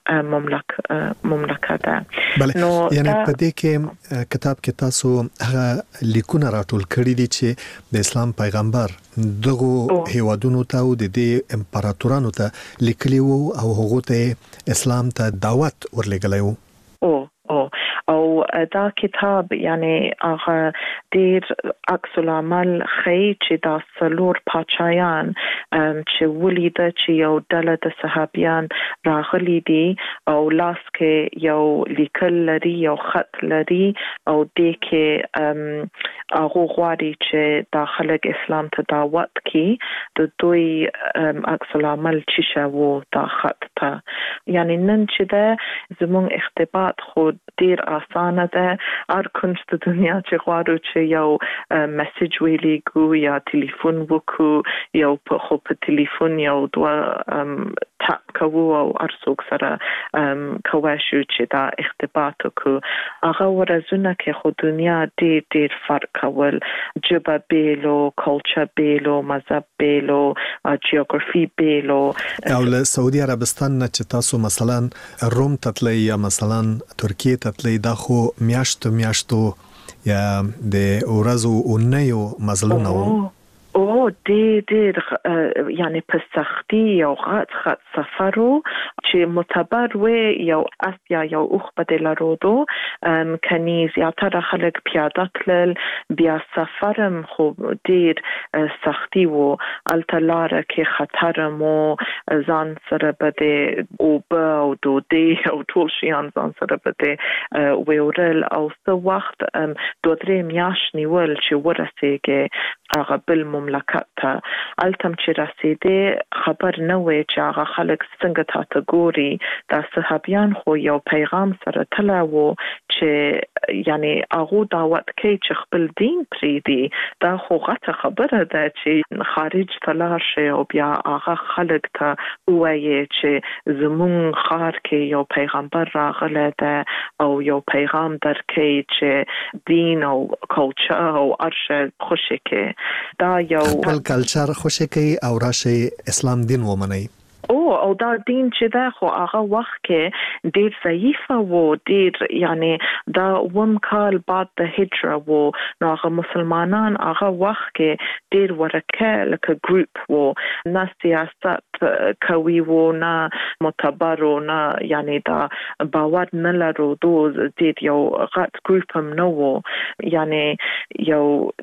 مملکت ده نو یعنی په دې کې کتاب کې تاسو هغه لیکونه راټول کړی دي چې د اسلام پیغمبر دغه هیوادونو ته او د دې امپراتورانو ته لیکلی وو او هغه ته اسلام ته دعوت ورلګلی وو او دا کتاب یعنی هغه ډیر عکس العمل خی چې دا څلور پاچایان چې ولید چې یو ډله د صحابیان راغلي دي او لاس کې یو لیکل لري یو خط لري او دې کې هغه غواړي چې داخله اسلام ته دعوت کړي د دوی عکس العمل چې شاو دا خط ته یعنی نن چې دا زموږ اختباط خو ډیر اسانه ده هر کوم د دنیا چې غواړو چې یو میسج ویلیږو یا ټلیفون وکړو یو په ټلیفون یو دوه تاپ کوو او ارڅوک سره کوي چې دا اختباط وکړو هغه ورځونه کې خو دنیا ډیر فرق کول جبه بیلو کلچر بیلو مذهب بیلو جیوغرافي بیلو او له سعودي عربستان نه چې تاسو مثلا روم تتلی یا مثلا ترکیه تتلی دا خو میاشتو یا د ورځو اونیو مزلونه او ډېر یعنی په سختي یو غټ سفرو چې معتبر وي یو اسیا یو اوخ بدل رودو کني زیاتره خلک پیاده تلل بیا سفرم خو ډېر سختي وو التلاره کې خطر مو ځان سره بده او او دوی او ټول شیان ځان سره بده ویورل او څو وخت 2-3 میاشتې نیول چې ورسېږي هغه بل مملکت ته التم چې رسیدې خبر نه وي چې هغه خلک څنګه تاسو ګوري دا صحابیان خو یو پیغام سره تلاو چې یعنی هغه دعوت کوي چې خپل دین پریدي دا خو غټه خبره ده چې خارج تلار شي او بیا هغه خلک ته وایي چې زمون خار کې یو پیغمبر راغله ده او یو پیغام درکې چې دین او کلچر او ارشه خوشی کې دا یو خپل کلچر خوشی کوي او راشي اسلام دین ومني او دا دین چې دا خو هغه وخت کې ډیر ضعیف وو ډیر یعنی دا کال بعد د هجره وو نو هغه مسلمانان هغه وخت کې ډیر ورکه لکه ګروپ وو نه سیاست کوي وو نه معتبر نه یعنی دا باور نه لرو ډیر یو غټ ګروپ هم نه وو یعنی یو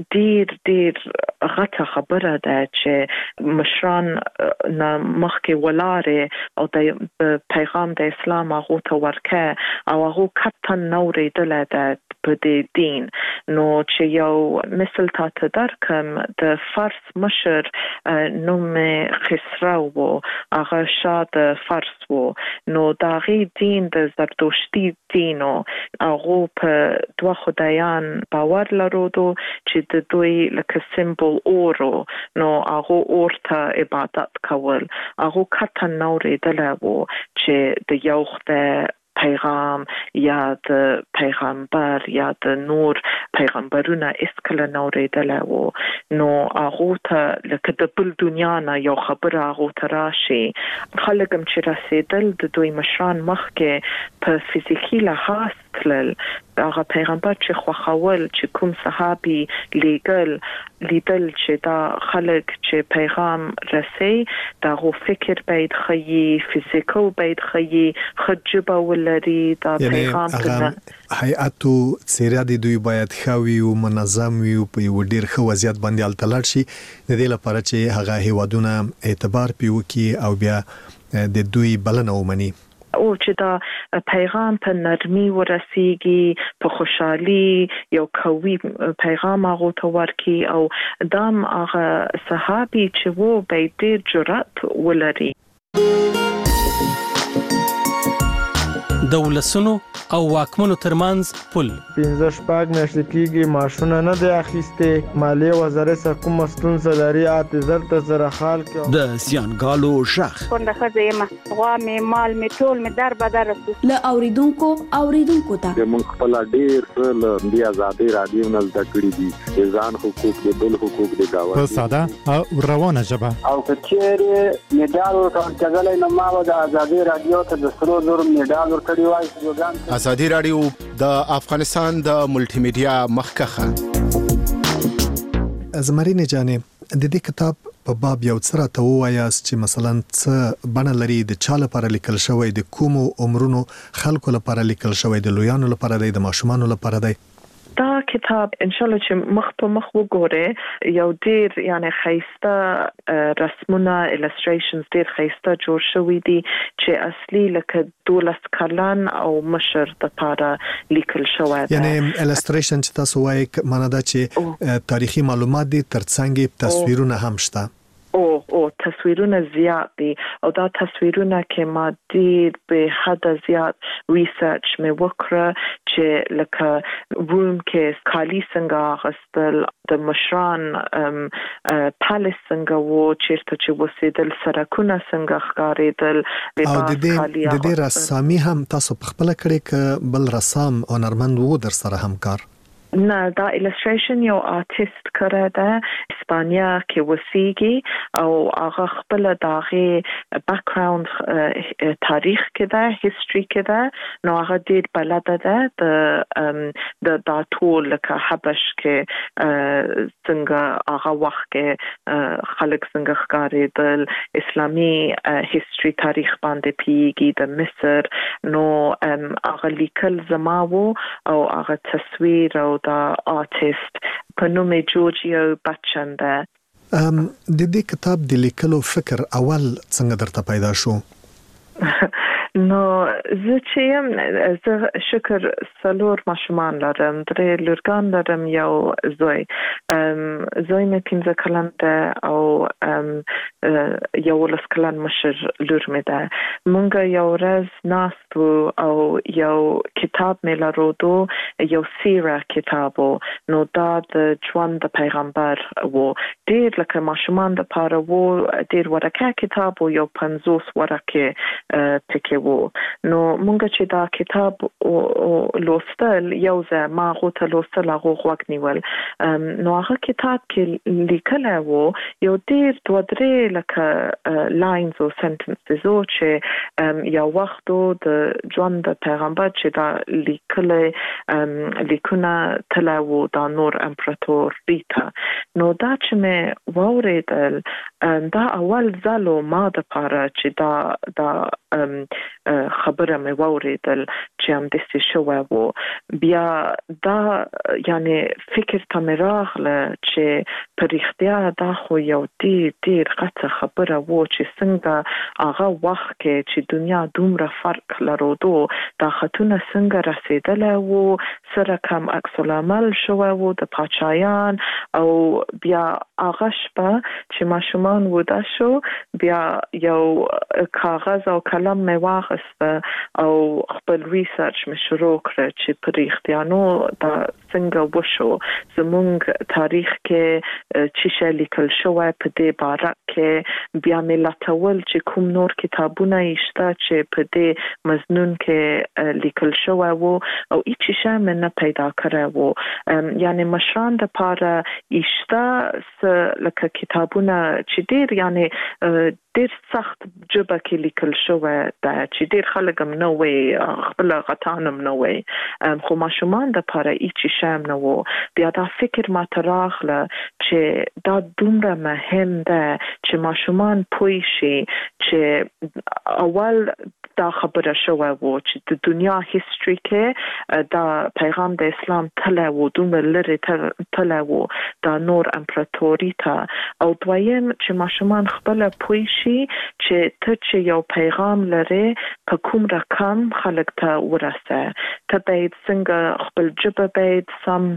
ډیر غټه خبره ده چې مشران نه مخکې ولاره او د پیغام د اسلام هغه ته ورکه او هغه کتن نورې دلته په دې دین نو چې یو مثال ته درکم د فارس مشر نوم خسرو وو هغه شاه د فارس وو نو داغي دین د زرتشتي دینو هغه په دوه خدایان باور لرودو چې د دوی لکه سمبول اورو نو هغه اورته عبادت کول هغه کتن نورې دلته چې د یو خدای پیغام یا د پیغمبر یا د نور پیغمبرونه اسکله نوریدله وو نو هغه ته لکه د بل دنیا نه یو خبره هغه ته راشي خلک هم چې رسیدل د دوی مشران مخکې په فزیکی لحاظ تلل هغه پیغمبر چې خوخول چې کوم صحابي لیدل چې دا خلک چې پیغام رسي دا غو فکر باید خي فزیکو باید خي خجبه ولري دا پیغام کنه هيئاتو سیرا دی دوی باید خوي او منظم وي په یو ډیر خو وضعیت باندې التلړ شي د دې لپاره چې هغه هیوادونه اعتبار پیو کی او بیا د دوی بلنه ومني او چې دا پیغام په نرمي ورسیږي په خوشحالي یو قوي پیغام هغه ته ورکی او دام هغه صحابي چې وو به ډېر جرأت ولري دولسونو او واکمنو ترمنځ پل 15 میاشتې کېږي ماشونه نه دی اخیسته مالی وزارت کوم مسلون سلاري اعتذار ته زره خال کې د سیانګالو شخ څنګه خزیمه غوا می مال می ټول می در بدر ل اوریدونکو ته موږ خپل ډیر له دی آزادي رادیو نه زده کړی دي ځان حقوق د بل حقوق د گاوه په ساده او روانه ژبه او کچېره میډال ورکړل نو ما د آزادي رادیو ته د سرو زور میډال ورکړی وای ازادي رادیو د افغانستان د ملټي میډیا مخکخه زمرینه جانې د دې کتاب په باب یو څه راته ووایاست چې مثلا څه بڼه لري، د چا لپاره لیکل شوی، د کومو عمرونو خلکو لپاره لیکل شوی، د لویانو لپاره دی، د ماشومانو لپاره دی؟ دا کتاب ان شاء الله چې مخ په مخ وګوره یو ډیر یعنی خیسته رسمونه illustrations ډیر خیسته جوړ شوی دي چې اصلي لکه 12 کلن او مشر د پاره لیکل شوی دی. یعنی illustration چې تاسو وایي معنا دا چې تاریخي معلومات دي ترڅنګ تصویرونه هم شته. او تصویرونه زیات دي او دا تصویرونه کې ما ډیر به حد زیات ریسرچ مې وکړه چې لکه روم کې کالی څنګه غستل، د مشران پالیس څنګه وو، چیرته چې وسیدل، سرکونه څنګه ښکارېدل، او د دې رسامي هم تاسو په خپل کړی ک بل رسام او هنرمند وو در سره همکار؟ نه، دا illustration یو آرټیست کړی دی اسپانیا کې وسیږي او هغه خپل داغه بیک گراوند تاریخ کې ده، هیستوري کې ده، نو هغه ډیر بلد ده د ټول لکه حبش کې څنګه هغه وخت کې خلک څنګه ښکارېدل، اسلامي هیستوري تاریخ باندې پیږي د مصر، نو هغه لیکل زما وو او هغه تصویر او دا آرټیست په نوم جورجیو بچن ده. د دې کتاب د لیکلو فکر اول څنګه درته پیدا شو؟ نو زه چې زه شکر سلور ماشومان لرم، درې لورګان لرم، یو زوی. زوی مې 15 کلن ده او یو 10 کلن مشر لور مې ده. مونږ یو ورځ ناست وو او یو کتاب مې لرودو، یو سیره کتاب وو، نو دا د ژوند د پیغمبر وو، ډیر لکه ماشومان د پاره وو، ډیر ورکه کتاب وو، یو 50 ورکه پکې وو. نو مونږ چې دا کتاب لوستل یو ځای ما غوته لوستل هغه غوږ نیول، نو هغه کتاب کې لیکل وو یو ډیر 2-3 لکه لاینز او سنټنسز چې یو وخت د ژوند د پیغمبر چې دا لیکونه تلو دا نور امپراتور ریتا. نو دا چې مې واوریدل دا اول ځلو ما د پاره چې دا خبره مې واوریدل چې هم داسې شوی وو. بیا دا یعنی فکر ته مې راغله چې په رښتیا دا خو یو ډیر غټه خبره وو چې څنګه هغه وخت کې چې دنیا دومره فرق لرودو، دا خطونه څنګه رسیدلی وو، سره کم عکس العمل شوی وو د پاچایان. او بیا هغه شپه چې ماشومان وده شو، بیا یو کاغذ او قلم مې واخیسته او خپل ریسرچ مې شروع کړ چې په رښتیا نو دا څنګه وشو، زموږ تاریخ کې چې شی لیکل شوی په دې باره کې. بیا مې لټول چې کوم نور کتابونه شته چې په دې مضمون کې لیکل شوی وو او هیڅ شی مې نه پیدا کړی وو. یعنی مشران د پاره شته لکه کتابونه چې ډیر یعنی ډیر سخت جبه کې لیکل شوی دا چې ډیر خلک هم نه وي، خپل غټان هم نه وي، خو ماشومان د پاره هیڅ شی نه وو. بیا دا فکر ما ته راغله چې دا دومره مهم ده چې ماشومان پوه شي چې اول دا خبره شوی وو چې د دنیا هیستوري کې دا پیغام د اسلام تله وو، دومره لري تله وو دا نور امپراتوري ته. او دویم چې ماشومان خپل پوه شي چې ته چې یو پیغام لري په کوم رقم خلک ته ورسه، ته باید څنګه خپل جبه باید سم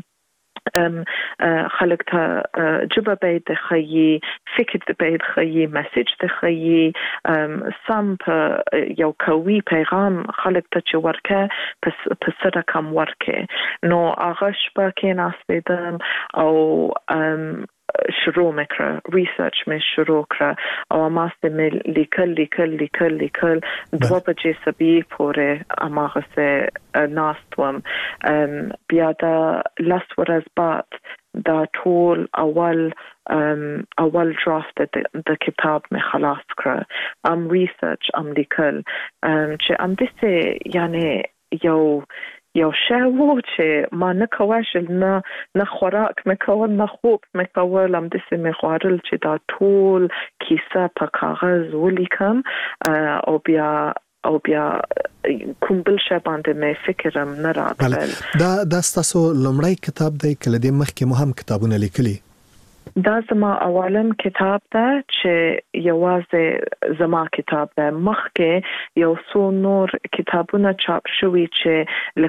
خلق ته جبه باید خیي، فکر باید خیي، مسیج ته خیي، سم په یو قوي پیغام خلق ته چې ورکه په سره کم ورکه. نو هغه شپه کې ناستیدم او شروع مکړه، ریسرچ مې شروع کړه او ماسته مې لیکل 2 بجې صبح پورې اماغه سه ناستوم. بیا دا لس ورځ بعد دا ټول اول درافت د کتاب مې خلاص کړه، ریسرچ لیکل چې دسه یعنی یو یو شی وو چې ما نه کواشل نه خوراک مې کول نه خوب مې کول هم داسې مې خوړل چې دا ټول کیسه په کاغذ ولیکم او بیا کوم بل شی باندې مې فکرم نه راتلل. دا ستاسو لومړی کتاب دی کله د مخکې مو هم کتابونه لیکلي؟ دا زما اولم کتاب ده چې یوازې زما کتاب ده. مخکې یو څو نور کتابونه چاپ شوي چې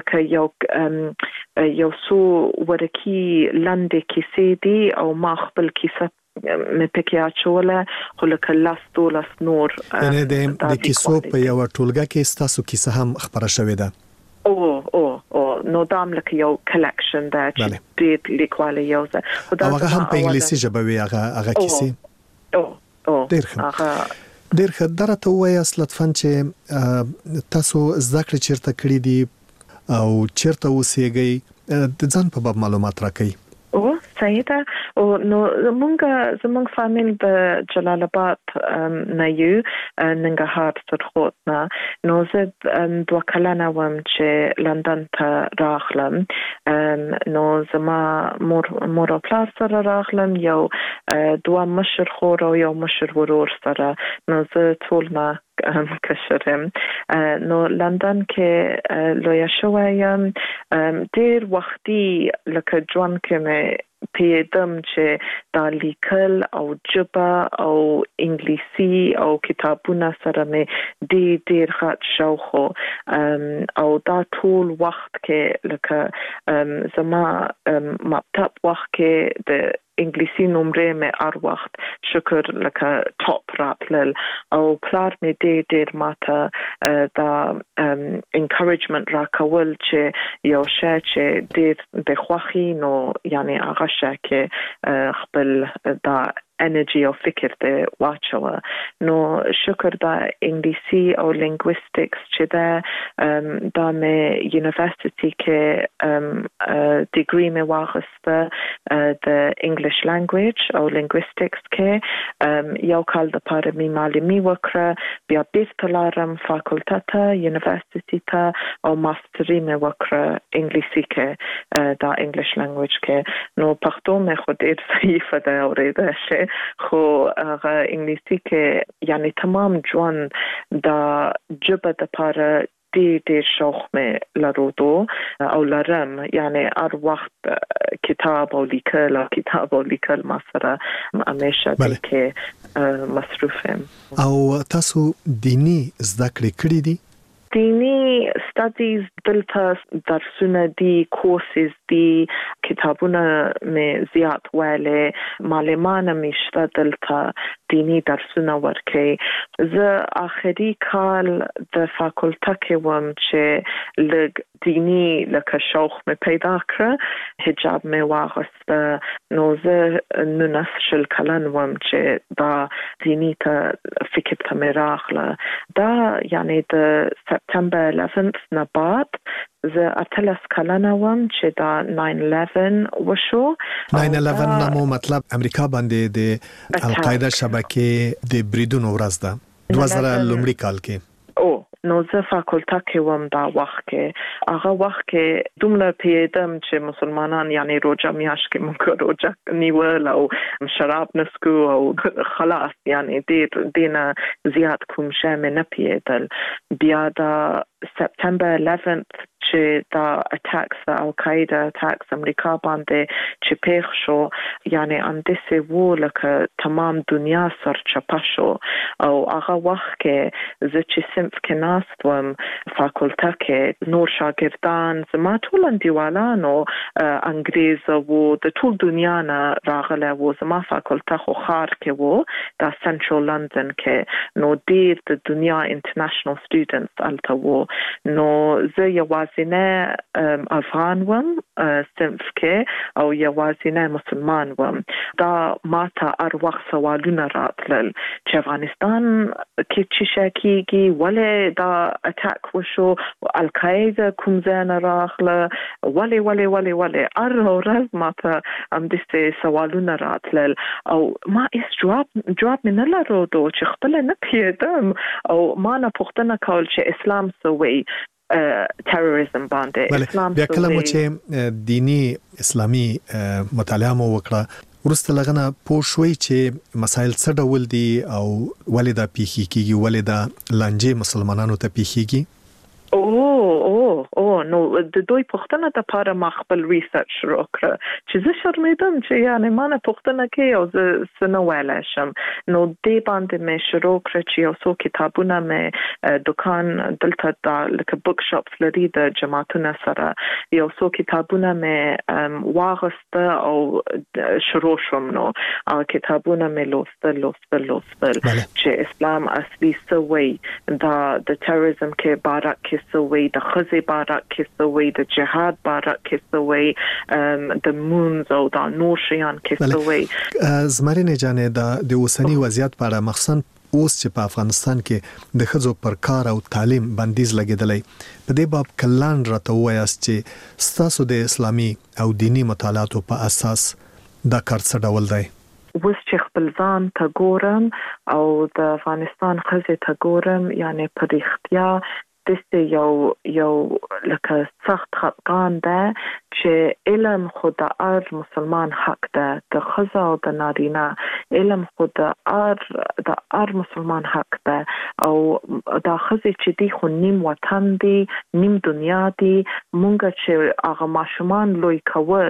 لکه یو څو ورکی لاندې کیسې دي او ما خپل کیسه مې پکې اچوله خو لکه لاس نور یعنی د کیسو په یو ټولګه کې ستاسو کیسه هم خبره شوې ده؟ او نو دام لکه یو کلیکشن ده چې ډېر لیکواله یو ځای او هغه هم په انګلیسي ژبه وي هغه کیسې؟ ډېر ښه. درته ووایاست لطفاً چې تاسو زده کړې چیرته کړې دي او چیرته اوسېږئ؟ د ځان په باب معلومات راکړئ. صحیح ده. او نو زمونږ فامیل د جلال آباد نه یو ننګرهار سرخوت نه. نو زه 2 کلنه وم چې لندن ته راغلم. نو زما مور او پلار سره راغلم، یو 2 مشر خور او یو مشر ورور سره. نو زه ټول نه کشرم. نو لندن کې لویا شویم. ډېر وختي لکه ژوند کې مې پیدم چې دا لیکل او ژبه او انګلیسي او کتابونه سره مې ډېر غټ شوق او دا ټول وخت کې لکه زما مکتب وخت کې د انګلیسي نمرې مې هر وخت شکر لکه ټاپ راتلل او پلار مې ډېر ماته دا انکریجمنت راکول چې یو شی چې ډېر د خوښي نو یعنی هغه شی کې خپل دا انرژي او فکر ته واچوه. نو شکر دا انګلیسي او لینګویستکس چې دا مې یونیورسيټي کې ډیګري مې واخیسته د انګلیش لانګویج او لینګویستکس کې. یو کال د پاره مې معلمي وکړه، بیا بیرته لاړم فاکولټه ته یونیورسيټي ته او ماستري مې وکړه انګلیسي کې دا انګلیش لانګویج کې. نو پښتو مې خو ډېر ضعیف ده اورېدل شي خو هغه انګلیسي کې یعنی تمام ژوند دا ژبه د پاره ډېر شوق مې لرودو او لرم. یعنی هر وخت کتاب او لیکل ما سره همیشه دې کې مصروف یم. او تاسو دینی زده کړې کړې دي؟ دینی ستادیز دلته درسونه دي، کورسز دي، کتابونه مې زیات ویلې، معلمان مې شته دلته دینی درسونه ورکوي. زه آخري کال د فاکولټه کې وم چې لږ دینی لکه شوق مې پیدا کړ، حجاب مې واغسته. نو زه 19 کلن وم چې دا دینی ته فکر ته مې راغله. دا یعنی د سپتمبر 11 نه بعد زه 18 کلنه وم چې دا 9/11 وشو. 9/11 نامو مطلب امریکا باندې د القاعده شبکې د بریدونو ورځ ده 2000 لومړي کال کې. نو زه فاکولټه کې وم دا وخت کې. هغه وخت کې دومره پیدم چې مسلمانان یعنی روزه میاش کې موږ روزه نیول او شراب نسکو او خلاص یعنی ډېر دینه زیات کوم شی مې نه پیدل. بیا دا سپتمبر 11 چې دا اٹیکس القاعده اٹیکس امریکا باندې چې پیښ شو یعنی اندسه وو لکه تمام دنیا سرچپه شو. او هغه وخت کې زه چې صنف کې ناست وم فاکولټه کې نور شاګردان زما ټول انډیوالانو انګریز وو د ټول دنیا نه راغله وو. زما فاکولټه خو ښار کې وو دا سنټرل لندن کې. نو ډېر د دنیا انټرنیشنل سټوډنټس الته وو. نو زه یوازینه افغان وم صنف کې او یوازینه مسلمان وم. دا ماته هر وخت سوالونه راتلل چې افغانستان کې څه شي کېږي، ولې دا اٹیک وشو، القاعده کوم ځای نه راغله، ولې هر ورځ ماته هم دې سوالونه راتلل او ما هیڅ جواب مې نه لرلو چې خپل نه پیدم. او ما نه پوښتنه کول چې اسلام څه وایي. تروریزم باندې اسلام بیا کله مو چې دینی اسلامي مطالعه مو وکړه ورسته لغنه پوه شوي چې مسائل څه ډول دي او ولې دا پیښی کیږي ولې دا لانجې مسلمانانو ته پیښیږي نو د دوی پښتنه ته لپاره ما خپل ریسرچ شروع کړ چې زه شرمېدم چې یعنی ما نه پښتنه کې او زه سنو ویلای شم نو دې باندې مې شروع کړ چې یو څو کتابونه مې دکان دلته د لکه بوک شاپس لري د جماعتونو سره یو څو کتابونه مې واغسته او شروع شوم نو او کتابونه مې لوستل چې اسلام اصلي څه دا د تروریزم کې بارک کې څه وایي د خزې بارک کې څه وایي د جهاد بارک کې څه وایي د مونځ او د نور شیان کې څه وایي زمرینه جانې د اوسنی وضعیت په اړه مخصوصا اوس چې په افغانستان کې د ښځو پر کار او تعلیم بندیز لګیدلی په دې باب کلان راته وایاست چې ستاسو د اسلامي او دینی مطالعاتو په اساس دا کار څه ډول دی اوس چې خپل ځان ته ګورم او د افغانستان ښځې ته ګورم یعنی په رښتیا دسته یو لکه سخت خفقان ده چې علم خود د هر مسلمان حق ده د ښځه او د نارینه علم خود د هر مسلمان حق ده او دا ښځې چې دی خو نیم وطن دی نیم دنیا دی مونږ چې هغه ماشومان لوی کوو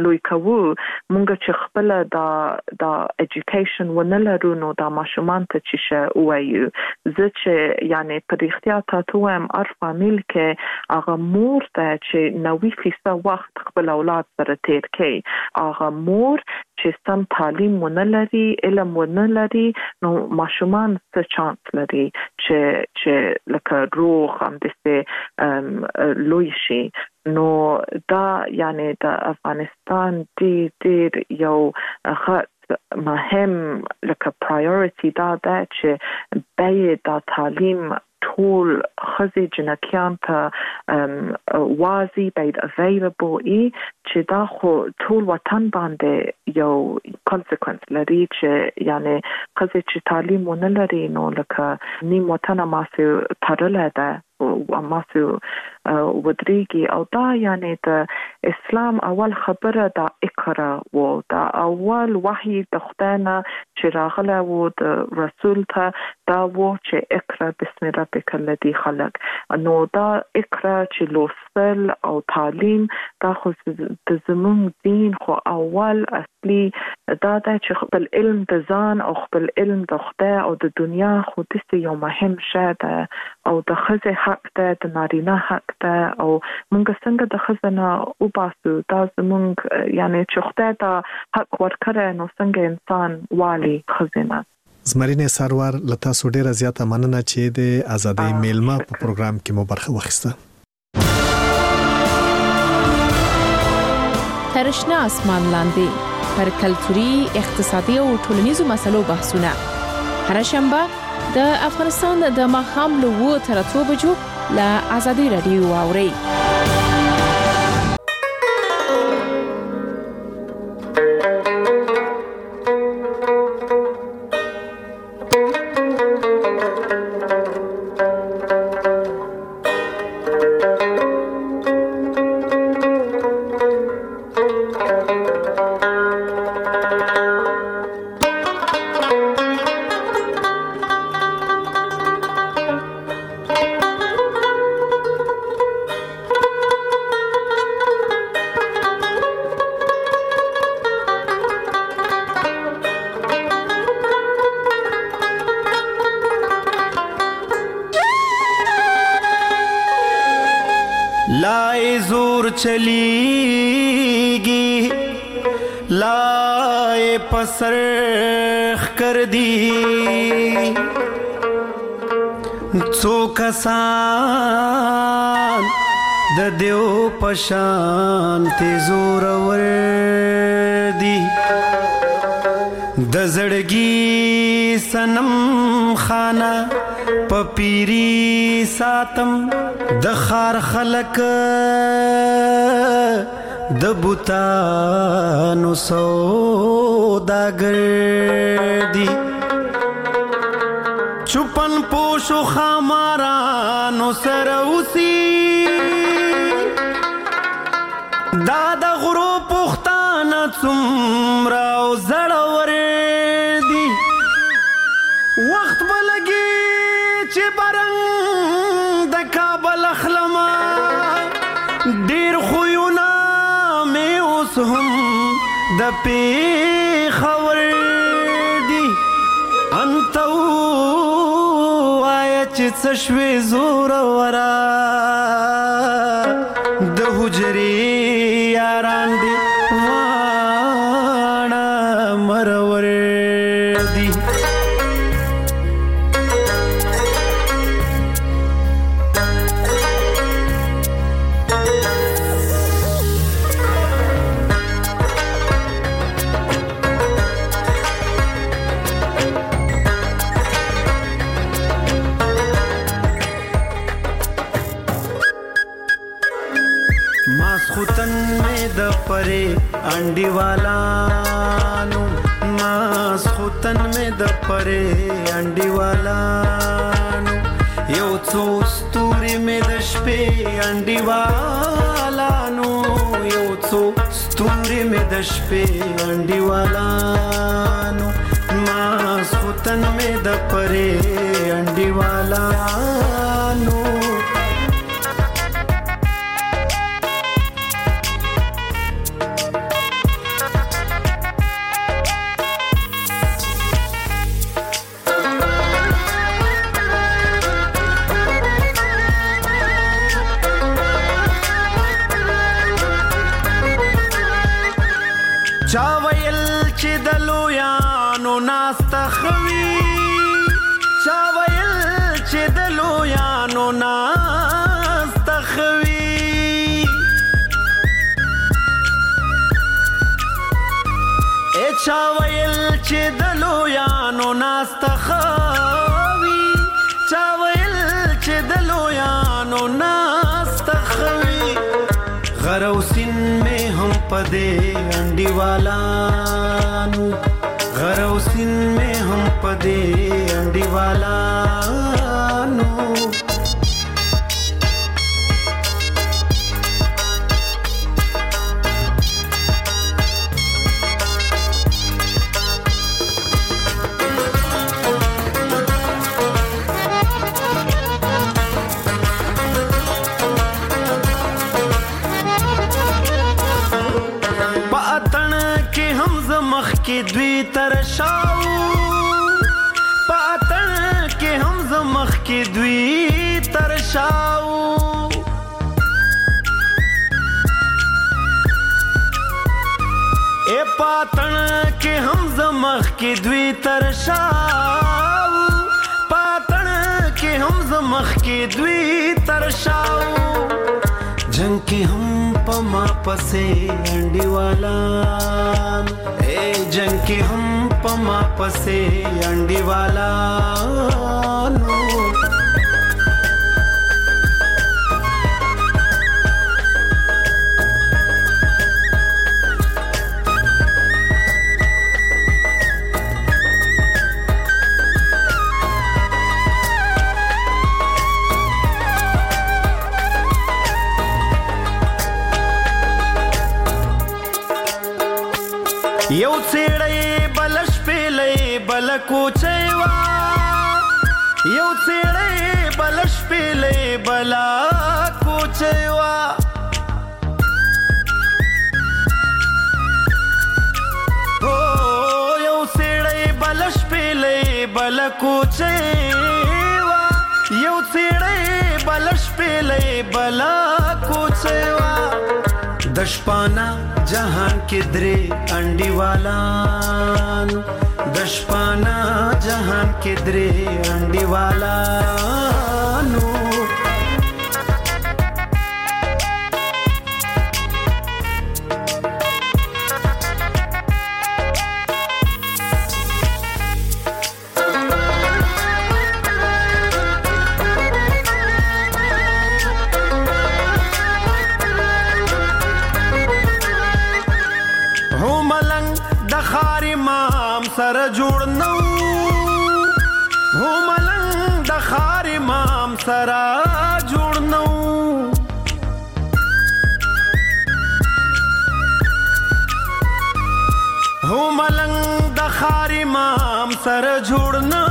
مونږ چې خپل د ایجوکیشن ونه لرو نو دا ماشومان ته چې وایو زه چې یعنی په رښتیا تاسو هم هر فامیل کې هغه مور ته چې 90% وخت خپل اولاد سره تیر کوي هغه مور چې سم تعلیم ونه لري علم ونه لري نو ماشومان څه چانس لري چې لکه روغ هم دسته لوی شي نو دا یعنی د افغانستان ډیر یو مهم لکه پرایورټي دا ده چې باید دا تعلیم ټول خزي جنکیان ته واضح باید available چې دا خو ټول وطن باندې یو consequence لري چې یعنی خزي چې تعلیم ونه لري نو لکه نیم وطن ماسه تړلې ده او ماسه ودرېږي او دا یعنی د اسلام اول خبره دا اقرا و دا اول وحی د خدای نه چې راغله و د رسول ته دا و چې اقرا بسم ربک الذی خلق نو دا اقرا چې لوستل او تعلیم دا خو د زموږ دین خو اول اصلي دا چې خپل علم د ځان او خپل علم د خدای او د دنیا خو د یو مهم شی ده او د ښځې حق ده د نارینه حق ده او موږ څنګه د ښځې نه وباسو دا زموږ یعنی چې خدای ته حق ورکړی نو څنګه انسان والي ښځې نه زمرینه سرور لتا سو ډیره زیاته مننه چې د ازادۍ میلمه په پروګرام کې مو برخه واخیسته ترشنه اسمان لاندې پر کلتوري اقتصادي او ټولنیزو مسلو بحثونه هر شنبه د افغانستان د ماښام له 2 تر 3 بجو له ازادۍ رادیو واوري चलीगी लाए पसरख कर दी सो कसान द देव पशान ते जोरवर दी द जड़गी सनम खाना पपीरी सातम د خار خلق د بوتانو سوداګر دي چوپن پوشو خمارانو سره اوسي ډیر خوونه مې اوس هم د پیښور دي انته ووایه چې څه شوې زورورا د حجرې یاران دي واړه مرور دي ماسخوتن میں د پرے انڈی والانو ماسخوتن میں د پرے انڈی والانو یو څو ستوري میں د شپې انڈی والانو یو څو ستوري میں د شپې انڈی والانو ماسخوتن میں د پرے انڈی والانو چا ویل چې د لویانو ناسته خوي چا ویل چې د لویانو ناسته خوي چا ویل چې د لویانو ناسته خوي چا ویل چې د لویانو ناسته خوي غروسین میں ہم پدے انڈی والانو غروسین میں ہم پدے انڈی والانو کې دوی ترشاو پاتن کې هم زمخ کې دوی ترشاو اے پاتن کې هم زمخ کې دوی ترشاو پاتن کې هم زمخ کې دوی ترشاو جنگ کې هم پما پسې انډي والا جنگ کی ہم پما پسے انڈی والا نو یو څېړې بلش پیلې بل کوچېوا یو څېړې بلش پیلې بل کوچېوا او یو څېړې بلش پیلې بل کوچېوا یو څېړې بلش پیلې بل کوچېوا دشپانا جہان کے درے انڈی والانو دشپانا جہان کے درے انڈی والانو سر جوړ نو هو ملنګ د خار امام سره جوړ نو هو ملنګ د خار امام سره جوړ نو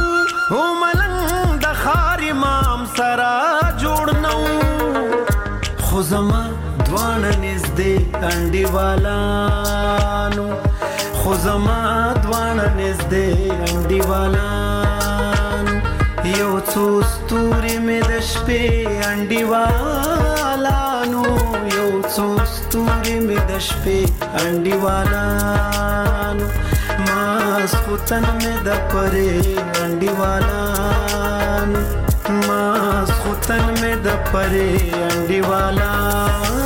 هو ملنګ د خار امام سره جوړ نو خو زما دوانه نږدې انډیوالانو خو زما دوانه نږدې انډیوالانو یو څو ستوري مې د شپې انډیوالانو یو څو ستوري مې د شپې انډیوالانو ماسخوتن مې د پرې انډیوالانو ماسخوتن مې د پرې انډیوالانو